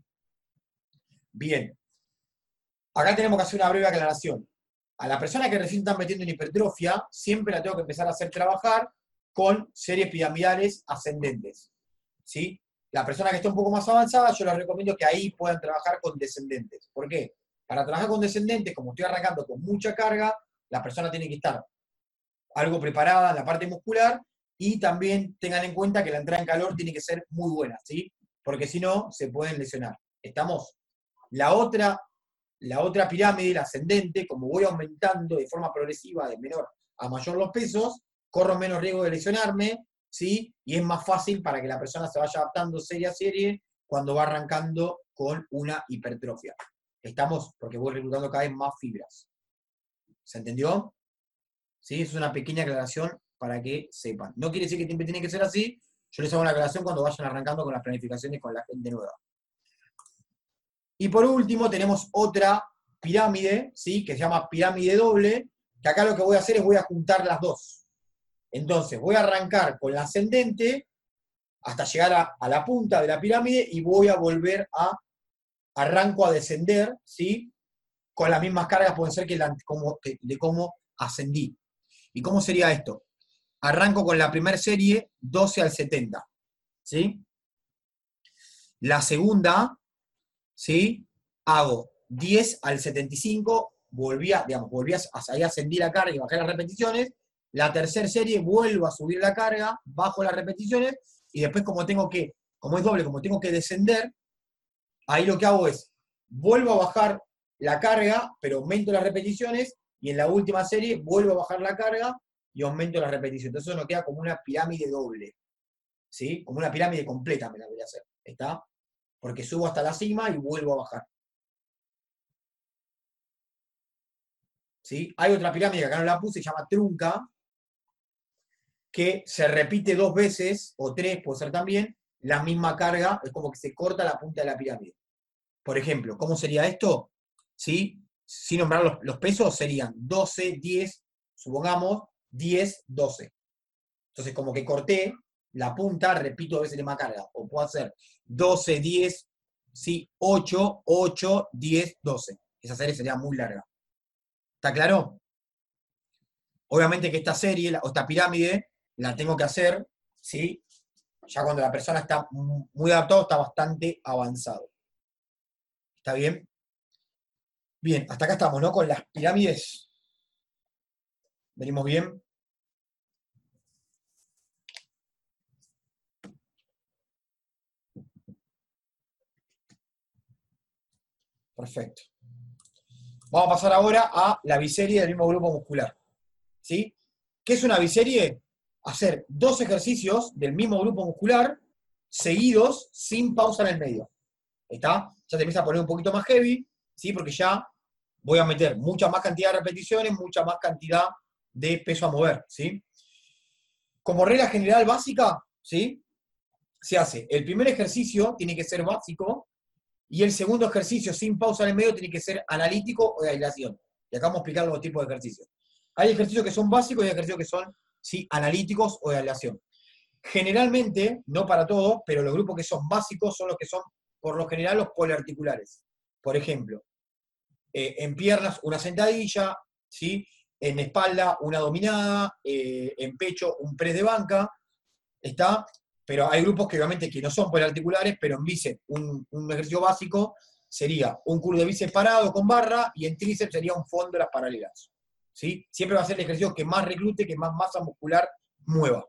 Bien. Acá tenemos que hacer una breve aclaración. A la persona que recién están metiendo en hipertrofia, siempre la tengo que empezar a hacer trabajar con series piramidales ascendentes, ¿sí? La persona que está un poco más avanzada, yo les recomiendo que ahí puedan trabajar con descendentes. ¿Por qué? Para trabajar con descendentes, como estoy arrancando con mucha carga, la persona tiene que estar algo preparada en la parte muscular, y también tengan en cuenta que la entrada en calor tiene que ser muy buena, ¿sí? Porque si no, se pueden lesionar. ¿Estamos? La otra, la otra pirámide, la ascendente, como voy aumentando de forma progresiva, de menor a mayor los pesos, corro menos riesgo de lesionarme, ¿sí? Y es más fácil para que la persona se vaya adaptando serie a serie cuando va arrancando con una hipertrofia. ¿Estamos? Porque voy reclutando cada vez más fibras. ¿Se entendió? ¿Sí? Es una pequeña aclaración para que sepan. No quiere decir que siempre tiene que ser así. Yo les hago una aclaración cuando vayan arrancando con las planificaciones con la gente nueva. Y por último tenemos otra pirámide, ¿sí? Que se llama pirámide doble, que acá lo que voy a hacer es voy a juntar las dos. Entonces voy a arrancar con la ascendente hasta llegar a, a la punta de la pirámide y voy a volver a, arranco a descender, ¿sí? Con las mismas cargas, pueden ser que la, como, que, de cómo ascendí. ¿Y cómo sería esto? Arranco con la primera serie doce al setenta, ¿sí? La segunda, ¿sí? Hago diez al setenta y cinco, volví a, digamos, volví a, ahí ascendí la carga y bajé las repeticiones. La tercera serie vuelvo a subir la carga, bajo las repeticiones, y después como tengo que, como es doble, como tengo que descender, ahí lo que hago es, vuelvo a bajar la carga, pero aumento las repeticiones, y en la última serie vuelvo a bajar la carga y aumento las repeticiones. Entonces eso nos queda como una pirámide doble. ¿sí? Como una pirámide completa me la voy a hacer, ¿está? Porque subo hasta la cima y vuelvo a bajar. ¿Sí? Hay otra pirámide que acá no la puse, se llama trunca, que se repite dos veces, o tres puede ser también, la misma carga, es como que se corta la punta de la pirámide. Por ejemplo, ¿cómo sería esto? ¿Sí? Sin nombrar los, los pesos, serían doce, diez, supongamos, diez, doce. Entonces, como que corté la punta, repito dos veces la misma carga. O puedo hacer doce, diez, ¿sí? ocho, ocho, diez, doce. Esa serie sería muy larga. ¿Está claro? Obviamente que esta serie, o esta pirámide, la tengo que hacer, ¿sí? Ya cuando la persona está muy adaptada, está bastante avanzado. ¿Está bien? Bien, hasta acá estamos, ¿no? Con las pirámides. ¿Venimos bien? Perfecto. Vamos a pasar ahora a la biserie del mismo grupo muscular. ¿Sí? ¿Qué es una biserie? Hacer dos ejercicios del mismo grupo muscular seguidos sin pausa en el medio. ¿Está? Ya te empieza a poner un poquito más heavy, ¿sí? Porque ya voy a meter mucha más cantidad de repeticiones, mucha más cantidad de peso a mover, ¿sí? Como regla general básica, ¿sí? Se hace, el primer ejercicio tiene que ser básico y el segundo ejercicio sin pausa en el medio tiene que ser analítico o de aislación. Y acá vamos a explicar los tipos de ejercicios. Hay ejercicios que son básicos y hay ejercicios que son, sí, analíticos o de aislación. Generalmente, no para todos, pero los grupos que son básicos son los que son, por lo general, los poliarticulares. Por ejemplo, eh, en piernas una sentadilla, ¿sí? En espalda una dominada, eh, en pecho un press de banca, ¿está? Pero hay grupos que obviamente que no son poliarticulares, pero en bíceps un, un ejercicio básico sería un curl de bíceps parado con barra y en tríceps sería un fondo de las paralelas. ¿Sí? Siempre va a ser el ejercicio que más reclute, que más masa muscular mueva.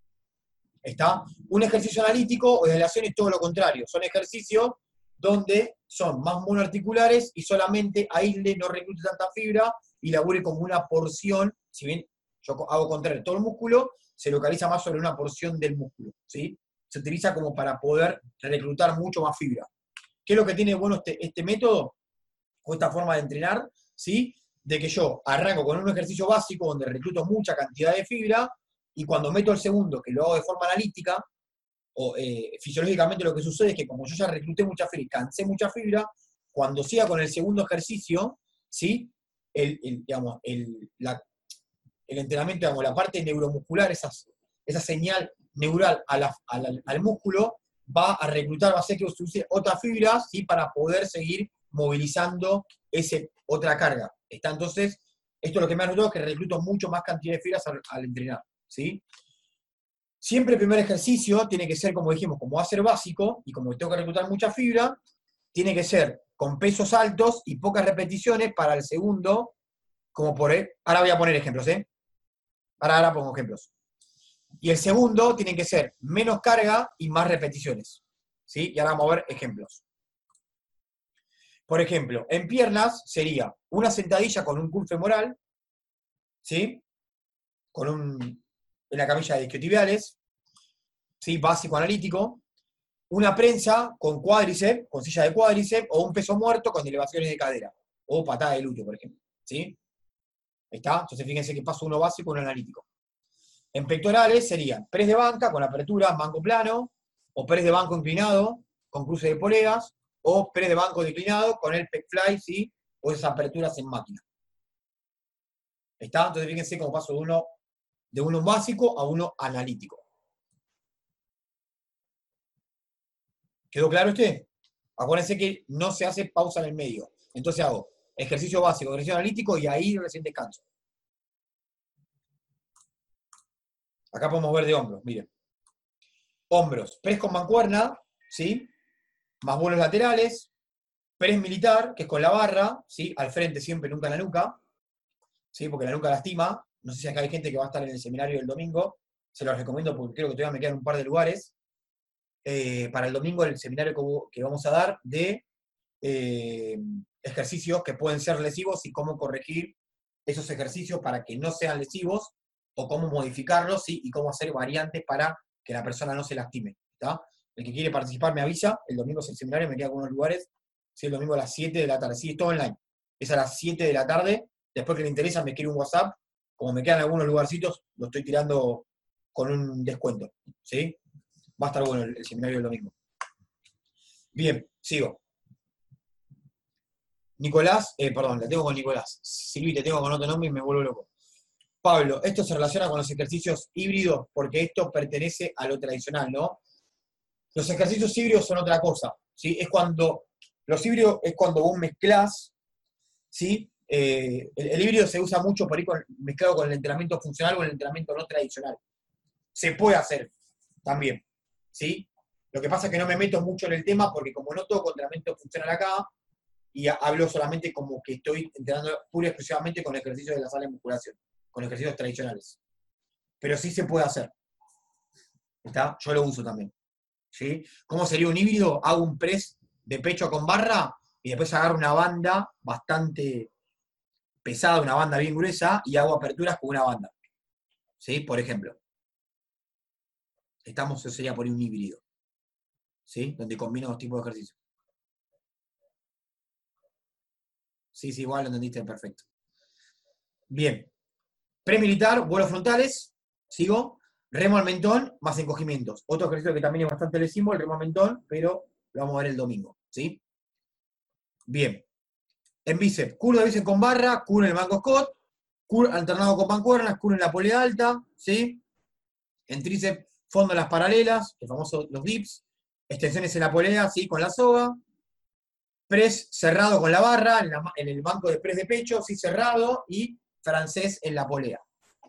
¿Está? Un ejercicio analítico o de aislación es todo lo contrario. Son ejercicios donde son más monoarticulares y solamente aísle, no reclute tanta fibra y labure como una porción, si bien yo hago contrario, todo el músculo se localiza más sobre una porción del músculo, ¿sí? Se utiliza como para poder reclutar mucho más fibra. ¿Qué es lo que tiene bueno este, este método o esta forma de entrenar? ¿Sí? De que yo arranco con un ejercicio básico donde recluto mucha cantidad de fibra y cuando meto el segundo, que lo hago de forma analítica, o eh, fisiológicamente lo que sucede es que como yo ya recluté mucha fibra y cansé mucha fibra, cuando siga con el segundo ejercicio, ¿sí? el, el, digamos, el, la, el entrenamiento, digamos, la parte neuromuscular, esa, esa señal neural a la, a la, al músculo, va a reclutar, va a hacer que se use otra fibra, ¿sí? Para poder seguir movilizando ese, otra carga. ¿Está? Entonces, esto es lo que me ha notado, que recluto mucho más cantidad de fibras al, al entrenar, ¿sí? Siempre el primer ejercicio tiene que ser, como dijimos, como va a ser básico, y como tengo que reclutar mucha fibra, tiene que ser con pesos altos y pocas repeticiones. Para el segundo, como por... Ahora voy a poner ejemplos, ¿eh? Ahora, ahora pongo ejemplos. Y el segundo tiene que ser menos carga y más repeticiones, ¿sí? Y ahora vamos a ver ejemplos. Por ejemplo, en piernas sería una sentadilla con un curl femoral, ¿sí? Con un... en la camilla de isquiotibiales, ¿sí? Básico analítico, una prensa con cuádriceps, con silla de cuádriceps, o un peso muerto con elevaciones de cadera, o patada de glúteo, por ejemplo, ¿sí? ¿Está? Entonces fíjense que paso uno básico y uno analítico. En pectorales serían press de banca con apertura, banco plano, o press de banco inclinado con cruce de poleas, o press de banco declinado con el pec fly, ¿sí? O esas aperturas en máquina. ¿Está? Entonces fíjense cómo paso de uno, de uno básico a uno analítico. ¿Quedó claro usted? Acuérdense que no se hace pausa en el medio. Entonces hago ejercicio básico, ejercicio analítico y ahí recién descanso. Acá podemos ver de hombros, miren. Hombros, press con mancuerna, ¿sí? Más vuelos laterales, press militar, que es con la barra, ¿sí? Al frente siempre, nunca en la nuca, ¿sí? Porque la nuca lastima. No sé si acá hay gente que va a estar en el seminario del domingo, se los recomiendo porque creo que todavía me quedan un par de lugares. Eh, para el domingo el seminario que vamos a dar de eh, ejercicios que pueden ser lesivos y cómo corregir esos ejercicios para que no sean lesivos, o cómo modificarlos, ¿sí? Y cómo hacer variantes para que la persona no se lastime. ¿Está? El que quiere participar me avisa, el domingo es el seminario, me queda con unos lugares, sí, el domingo a las siete de la tarde, sí, es todo online. Es a las siete de la tarde, después que le interesa me escribe un WhatsApp, como me quedan algunos lugarcitos, lo estoy tirando con un descuento, ¿sí? Va a estar bueno el, el seminario del domingo. Bien, sigo. Nicolás, eh, perdón, la tengo con Nicolás. Silvi, te tengo con otro nombre y me vuelvo loco. Pablo, esto se relaciona con los ejercicios híbridos porque esto pertenece a lo tradicional, ¿no? Los ejercicios híbridos son otra cosa, ¿sí? Es cuando, los híbridos es cuando vos mezclás, ¿sí? Eh, el, el híbrido se usa mucho por ahí con, mezclado con el entrenamiento funcional o el entrenamiento no tradicional. Se puede hacer también, ¿sí? Lo que pasa es que no me meto mucho en el tema porque como no toco entrenamiento funcional acá, y hablo solamente como que estoy entrenando pura y exclusivamente con ejercicios de la sala de musculación, con ejercicios tradicionales. Pero sí se puede hacer. ¿Está? Yo lo uso también. ¿Sí? ¿Cómo sería un híbrido? Hago un press de pecho con barra y después agarro una banda bastante pesada, una banda bien gruesa, y hago aperturas con una banda. ¿Sí? Por ejemplo. Estamos, eso sería por ahí un híbrido. ¿Sí? Donde combino dos tipos de ejercicios. Sí, sí, igual lo entendiste perfecto. Bien. Premilitar, vuelos frontales. Sigo. Remo al mentón más encogimientos. Otro ejercicio que también es bastante lesivo, el remo al mentón, pero lo vamos a ver el domingo. ¿Sí? Bien. En bíceps, curl de bíceps con barra, curl en el banco Scott, curl alternado con mancuernas, curl en la polea alta, ¿sí? En tríceps, fondo en las paralelas, el famoso los dips, extensiones en la polea, ¿sí? Con la soga, press cerrado con la barra, en, la, en el banco de press de pecho, sí, cerrado, y francés en la polea.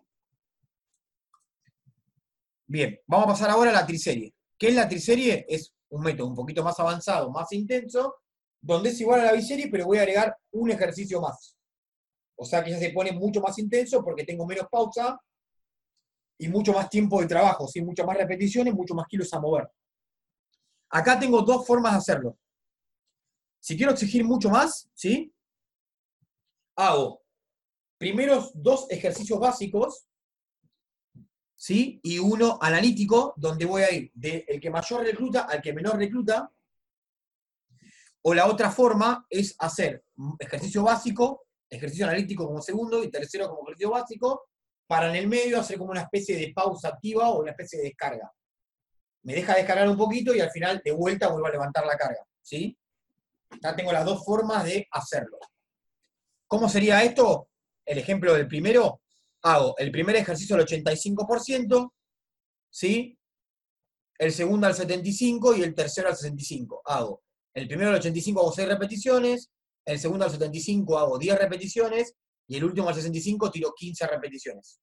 Bien, vamos a pasar ahora a la triserie. ¿Qué es la triserie? Es un método un poquito más avanzado, más intenso, donde es igual a la biserie, pero voy a agregar un ejercicio más. O sea que ya se pone mucho más intenso porque tengo menos pausa y mucho más tiempo de trabajo, ¿sí? Muchas más repeticiones, mucho más kilos a mover. Acá tengo dos formas de hacerlo. Si quiero exigir mucho más, ¿sí? Hago primeros dos ejercicios básicos, ¿sí? Y uno analítico, donde voy a ir del que mayor recluta al que menor recluta. O la otra forma es hacer ejercicio básico, ejercicio analítico como segundo y tercero como ejercicio básico, para en el medio hacer como una especie de pausa activa o una especie de descarga. Me deja descargar un poquito y al final de vuelta vuelvo a levantar la carga, ¿sí? Ya tengo las dos formas de hacerlo. ¿Cómo sería esto? El ejemplo del primero, hago el primer ejercicio al ochenta y cinco por ciento, ¿sí? El segundo al setenta y cinco por ciento y el tercero al sesenta y cinco por ciento. Hago el primero al ochenta y cinco hago seis repeticiones, el segundo al setenta y cinco hago diez repeticiones, y el último al sesenta y cinco tiro quince repeticiones.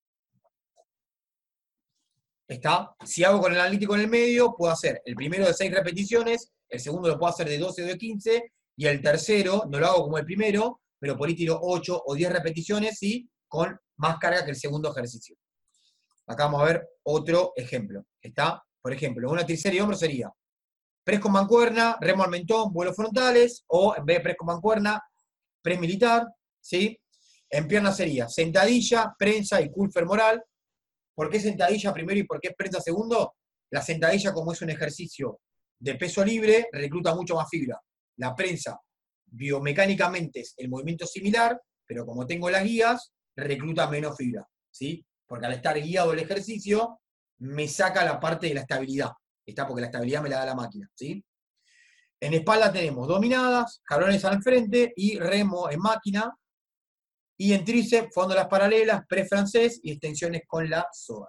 ¿Está? Si hago con el analítico en el medio, puedo hacer el primero de seis repeticiones, el segundo lo puedo hacer de doce o de quince, y el tercero, no lo hago como el primero, pero por ahí tiro ocho o diez repeticiones, ¿sí? Con más carga que el segundo ejercicio. Acá vamos a ver otro ejemplo. ¿Está? Por ejemplo, una triserie de hombro sería press con mancuerna, remo al mentón, vuelos frontales, o en vez de press con mancuerna, press militar, ¿sí? En piernas sería sentadilla, prensa y curl femoral. ¿Por qué sentadilla primero y por qué prensa segundo? La sentadilla, como es un ejercicio de peso libre, recluta mucho más fibra. La prensa, biomecánicamente, es el movimiento similar, pero como tengo las guías, recluta menos fibra, ¿sí? Porque al estar guiado el ejercicio, me saca la parte de la estabilidad. Está porque la estabilidad me la da la máquina, ¿sí? En espalda tenemos dominadas, jalones al frente y remo en máquina. Y en tríceps, fondo de las paralelas, press francés y extensiones con la soga.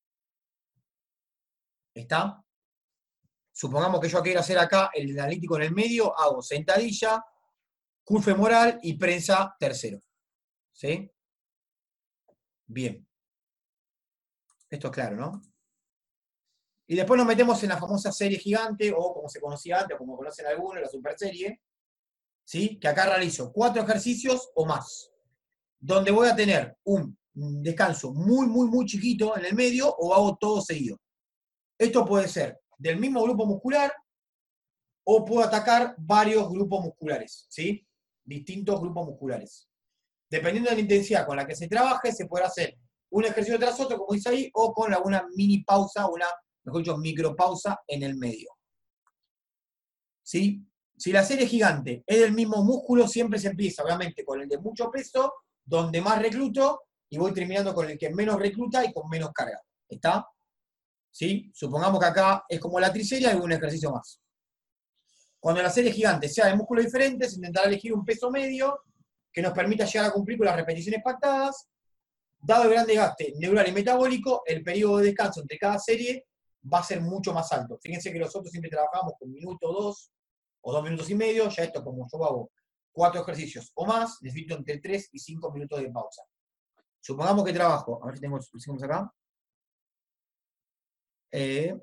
¿Está? Supongamos que yo quiero hacer acá el analítico en el medio, hago sentadilla, curl femoral y prensa tercero. ¿Sí? Bien. Esto es claro, ¿no? Y después nos metemos en la famosa serie gigante, o como se conocía antes, o como conocen algunos, la super serie, ¿sí? Que acá realizo cuatro ejercicios o más, donde voy a tener un descanso muy, muy, muy chiquito en el medio, o hago todo seguido. Esto puede ser del mismo grupo muscular, o puedo atacar varios grupos musculares, ¿sí? Distintos grupos musculares. Dependiendo de la intensidad con la que se trabaje, se podrá hacer un ejercicio tras otro, como dice ahí, o con alguna mini pausa, una mejor dicho, micropausa en el medio. ¿Sí? Si la serie gigante es del mismo músculo, siempre se empieza, obviamente, con el de mucho peso, donde más recluto, y voy terminando con el que menos recluta y con menos carga. ¿Está? ¿Sí? Supongamos que acá es como la triserie, hay un ejercicio más. Cuando la serie gigante sea de músculos diferentes, se intentará elegir un peso medio que nos permita llegar a cumplir con las repeticiones pactadas. Dado el gran desgaste neural y metabólico, el periodo de descanso entre cada serie va a ser mucho más alto. Fíjense que nosotros siempre trabajamos con minuto dos o dos minutos y medio. Ya esto, como yo hago cuatro ejercicios o más, necesito entre tres y cinco minutos de pausa. Supongamos que trabajo, a ver si tengo los hicimos acá. Eh,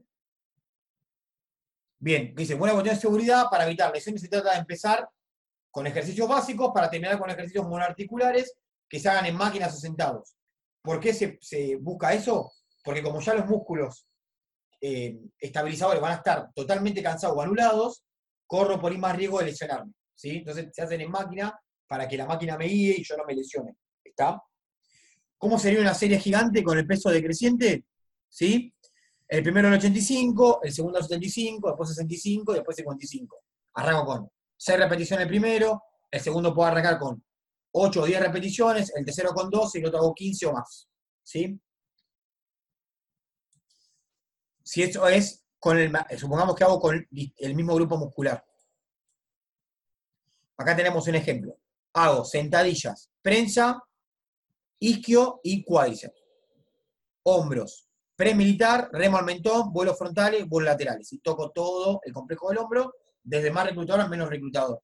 bien, dice, buena cuestión de seguridad, para evitar lesiones se trata de empezar con ejercicios básicos para terminar con ejercicios monoarticulares que se hagan en máquinas o sentados. ¿Por qué se, se busca eso? Porque como ya los músculos eh, estabilizadores van a estar totalmente cansados o anulados, corro por ahí más riesgo de lesionarme. ¿Sí? Entonces se hacen en máquina para que la máquina me guíe y yo no me lesione. ¿Está? ¿Cómo sería una serie gigante con el peso decreciente? ¿Sí? El primero el ochenta y cinco, el segundo el setenta y cinco, después sesenta y cinco, después cincuenta y cinco. Arranco con seis repeticiones el primero, el segundo puedo arrancar con ocho o diez repeticiones, el tercero con doce y el otro hago quince o más. ¿Sí? Si eso es con el, supongamos que hago con el mismo grupo muscular. Acá tenemos un ejemplo. Hago sentadillas, prensa, isquio y cuádriceps. Hombros, premilitar, remo al mentón, vuelos frontales, vuelos laterales. Y toco todo el complejo del hombro, desde más reclutador a menos reclutador.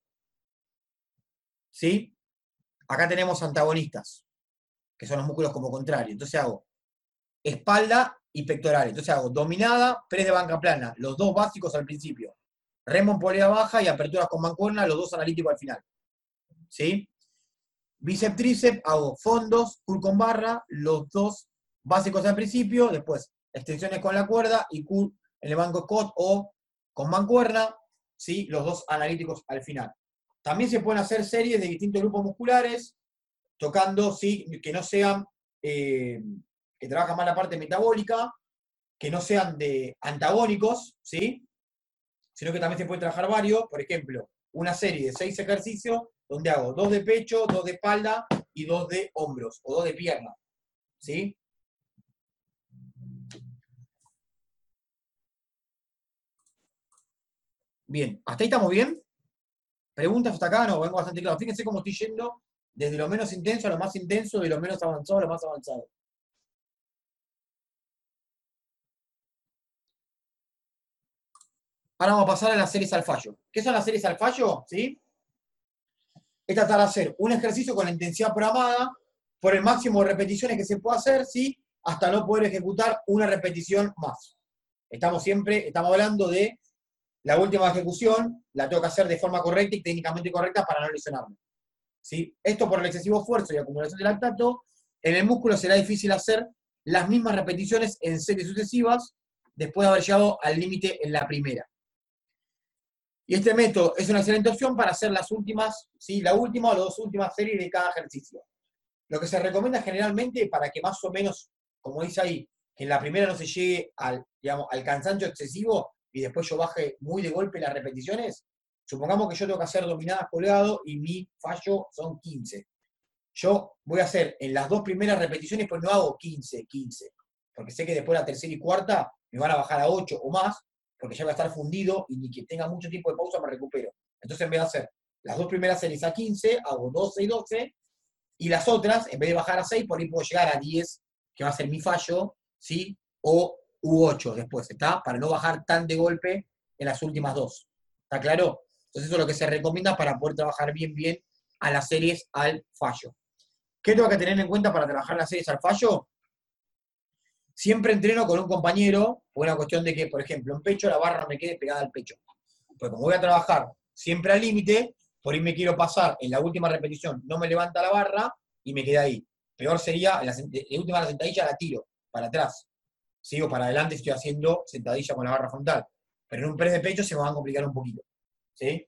¿Sí? Acá tenemos antagonistas, que son los músculos como contrario. Entonces hago espalda y pectorales. Entonces hago dominada, press de banca plana, los dos básicos al principio. Remo en polea baja y aperturas con mancuerna, los dos analíticos al final. ¿Sí? Bíceps, tríceps, hago fondos, curl con barra, los dos básicos al principio, después extensiones con la cuerda y curl en el banco Scott o con mancuerna, ¿sí? Los dos analíticos al final. También se pueden hacer series de distintos grupos musculares, tocando, ¿sí? Que no sean, eh, que trabajan más la parte metabólica, que no sean de antagónicos, ¿sí? Sino que también se puede trabajar varios, por ejemplo, una serie de seis ejercicios donde hago dos de pecho, dos de espalda y dos de hombros, o dos de pierna, ¿sí? Bien, ¿hasta ahí estamos bien? ¿Preguntas hasta acá? No, vengo bastante claro. Fíjense cómo estoy yendo desde lo menos intenso a lo más intenso, de lo menos avanzado a lo más avanzado. Ahora vamos a pasar a las series al fallo. ¿Qué son las series al fallo? ¿Sí? Es tratar de hacer un ejercicio con la intensidad programada por el máximo de repeticiones que se pueda hacer, ¿sí? Hasta no poder ejecutar una repetición más. Estamos siempre, estamos hablando de la última ejecución, la tengo que hacer de forma correcta y técnicamente correcta para no lesionarme. ¿Sí? Esto por el excesivo esfuerzo y acumulación de lactato, en el músculo será difícil hacer las mismas repeticiones en series sucesivas después de haber llegado al límite en la primera. Y este método es una excelente opción para hacer las últimas, ¿sí? La última o las dos últimas series de cada ejercicio. Lo que se recomienda generalmente para que más o menos, como dice ahí, que en la primera no se llegue al, digamos, al cansancio excesivo y después yo baje muy de golpe las repeticiones, supongamos que yo tengo que hacer dominadas colgado y mi fallo son quince. Yo voy a hacer en las dos primeras repeticiones, pues no hago quince, quince, porque sé que después la tercera y cuarta me van a bajar a ocho o más, porque ya va a estar fundido y ni que tenga mucho tiempo de pausa me recupero. Entonces en vez de hacer las dos primeras series a quince, hago doce y doce, y las otras, en vez de bajar a seis, por ahí puedo llegar a diez, que va a ser mi fallo, ¿sí? O u ocho después, ¿está? Para no bajar tan de golpe en las últimas dos. ¿Está claro? Entonces eso es lo que se recomienda para poder trabajar bien, bien a las series al fallo. ¿Qué tengo que tener en cuenta para trabajar las series al fallo? Siempre entreno con un compañero, por una cuestión de que, por ejemplo, en pecho la barra me quede pegada al pecho. Porque como voy a trabajar siempre al límite, por ahí me quiero pasar en la última repetición, no me levanta la barra y me queda ahí. Peor sería, en la, de última la sentadilla la tiro para atrás. Sigo para adelante, estoy haciendo sentadilla con la barra frontal. Pero en un press de pecho se me va a complicar un poquito. ¿Sí?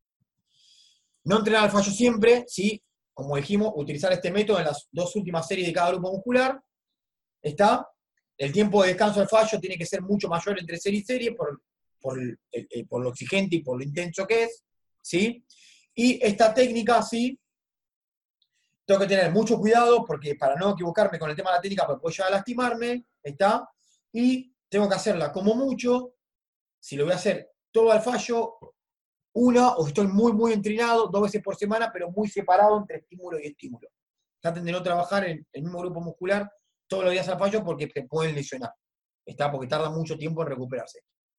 No entrenar al fallo siempre, ¿sí? Como dijimos, utilizar este método en las dos últimas series de cada grupo muscular. ¿Está? el tiempo de descanso del fallo tiene que ser mucho mayor entre serie y serie por, por, el, el, por lo exigente y por lo intenso que es, ¿sí? Y esta técnica, ¿sí? Tengo que tener mucho cuidado porque para no equivocarme con el tema de la técnica, porque puedo llegar a lastimarme, ¿está? Y tengo que hacerla como mucho, si lo voy a hacer todo al fallo, una, o estoy muy, muy entrenado, dos veces por semana, pero muy separado entre estímulo y estímulo. Traten de no trabajar en el mismo grupo muscular todos los días al fallo porque te pueden lesionar, ¿está? Porque tarda mucho tiempo en recuperarse.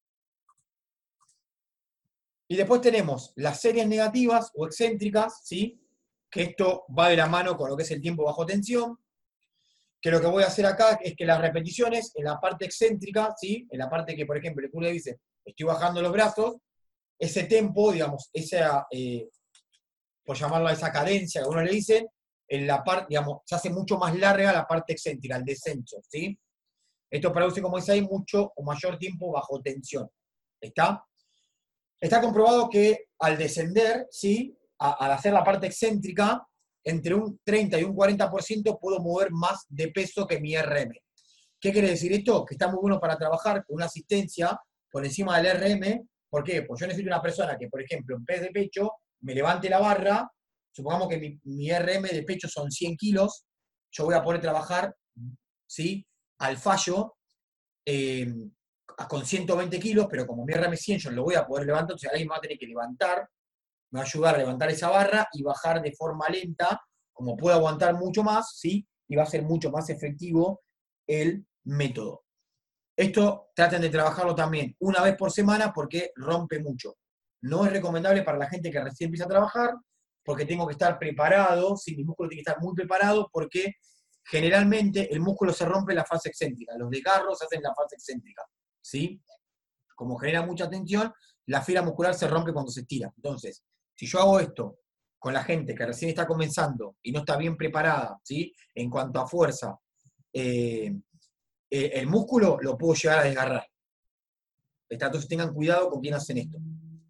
Y después tenemos las series negativas o excéntricas, ¿sí? Que esto va de la mano con lo que es el tiempo bajo tensión, que lo que voy a hacer acá es que las repeticiones en la parte excéntrica, ¿sí? En la parte que, por ejemplo, el curso dice, estoy bajando los brazos, ese tempo, digamos, esa, eh, por llamarlo esa cadencia que uno le dice, en la parte, digamos, se hace mucho más larga la parte excéntrica, el descenso, ¿sí? Esto produce, como dice ahí, mucho o mayor tiempo bajo tensión, ¿está? Está comprobado que al descender, ¿sí? A, al hacer la parte excéntrica, entre un treinta y un cuarenta por ciento puedo mover más de peso que mi R M. ¿Qué quiere decir esto? Que está muy bueno para trabajar con una asistencia por encima del R M. ¿Por qué? Pues yo necesito una persona que, por ejemplo, en press de pecho, me levante la barra, supongamos que mi, mi R M de pecho son cien kilos, yo voy a poder trabajar, ¿sí? Al fallo, eh, con ciento veinte kilos, pero como mi R M es cien, yo lo voy a poder levantar, entonces alguien me va a tener que levantar, me va a ayudar a levantar esa barra y bajar de forma lenta, como puedo aguantar mucho más, ¿sí? Y va a ser mucho más efectivo el método. Esto traten de trabajarlo también una vez por semana porque rompe mucho. No es recomendable para la gente que recién empieza a trabajar, porque tengo que estar preparado, ¿sí? Mi músculo tiene que estar muy preparado porque generalmente el músculo se rompe en la fase excéntrica. Los desgarros se hacen en la fase excéntrica, ¿sí? Como genera mucha tensión, la fibra muscular se rompe cuando se estira. Entonces, si yo hago esto con la gente que recién está comenzando y no está bien preparada, ¿sí? En cuanto a fuerza, eh, eh, el músculo lo puedo llegar a desgarrar. ¿Está? Entonces tengan cuidado con quién hacen esto.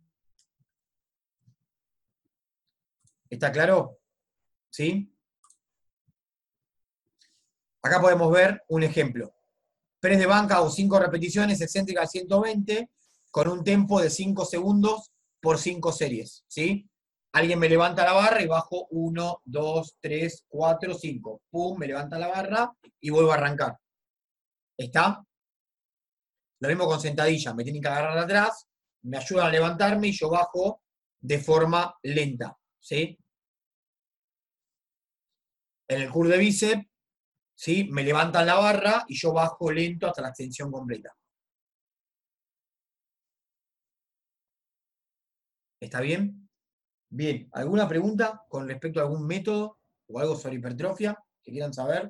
¿Está claro? ¿Sí? Acá podemos ver un ejemplo. Press de banca o cinco repeticiones, excéntrica al ciento veinte, con un tempo de cinco segundos por cinco series, ¿sí? Alguien me levanta la barra y bajo uno, dos, tres, cuatro, cinco. Pum, me levanta la barra y vuelvo a arrancar. ¿Está? Lo mismo con sentadilla, me tienen que agarrar atrás, me ayudan a levantarme y yo bajo de forma lenta, ¿sí? En el curl de bíceps, ¿sí? Me levantan la barra y yo bajo lento hasta la extensión completa. ¿Está bien? Bien, ¿alguna pregunta con respecto a algún método o algo sobre hipertrofia que quieran saber?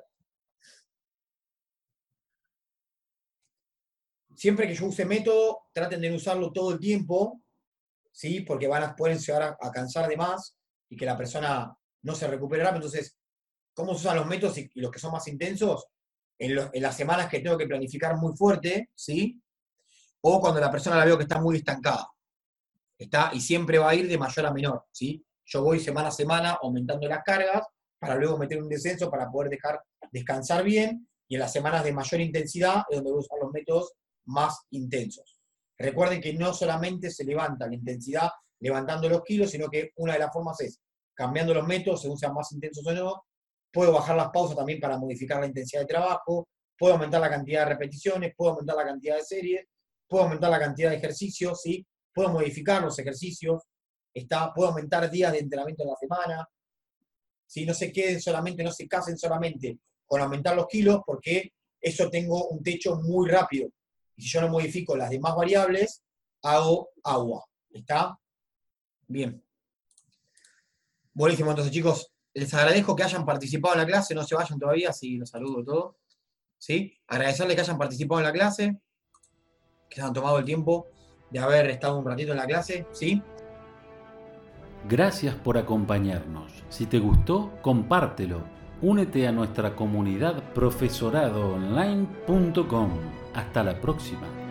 Siempre que yo use método, traten de no usarlo todo el tiempo, ¿sí? Porque van a, pueden llegar a, a cansar de más y que la persona no se recupere rápido. Entonces, ¿cómo se usan los métodos y, y los que son más intensos? En, lo, en las semanas que tengo que planificar muy fuerte, ¿sí? O cuando la persona la veo que está muy estancada. ¿Está? Y siempre va a ir de mayor a menor, ¿sí? Yo voy semana a semana aumentando las cargas para luego meter un descenso para poder dejar descansar bien, y en las semanas de mayor intensidad es donde voy a usar los métodos más intensos. Recuerden que no solamente se levanta la intensidad levantando los kilos, sino que una de las formas es cambiando los métodos según sean más intensos o no. Puedo bajar las pausas también para modificar la intensidad de trabajo, puedo aumentar la cantidad de repeticiones, puedo aumentar la cantidad de series, puedo aumentar la cantidad de ejercicios, ¿sí? Puedo modificar los ejercicios, está, puedo aumentar días de entrenamiento en la semana. ¿Sí? No se queden solamente, no se casen solamente con aumentar los kilos, porque eso tengo un techo muy rápido. Y si yo no modifico las demás variables, hago agua. ¿Está? Bien. Buenísimo, entonces, chicos, les agradezco que hayan participado en la clase, no se vayan todavía, así los saludo todos. ¿Sí? Agradecerles que hayan participado en la clase, que se han tomado el tiempo de haber estado un ratito en la clase, ¿sí? Gracias por acompañarnos. Si te gustó, compártelo. Únete a nuestra comunidad profesorado online punto com. Hasta la próxima.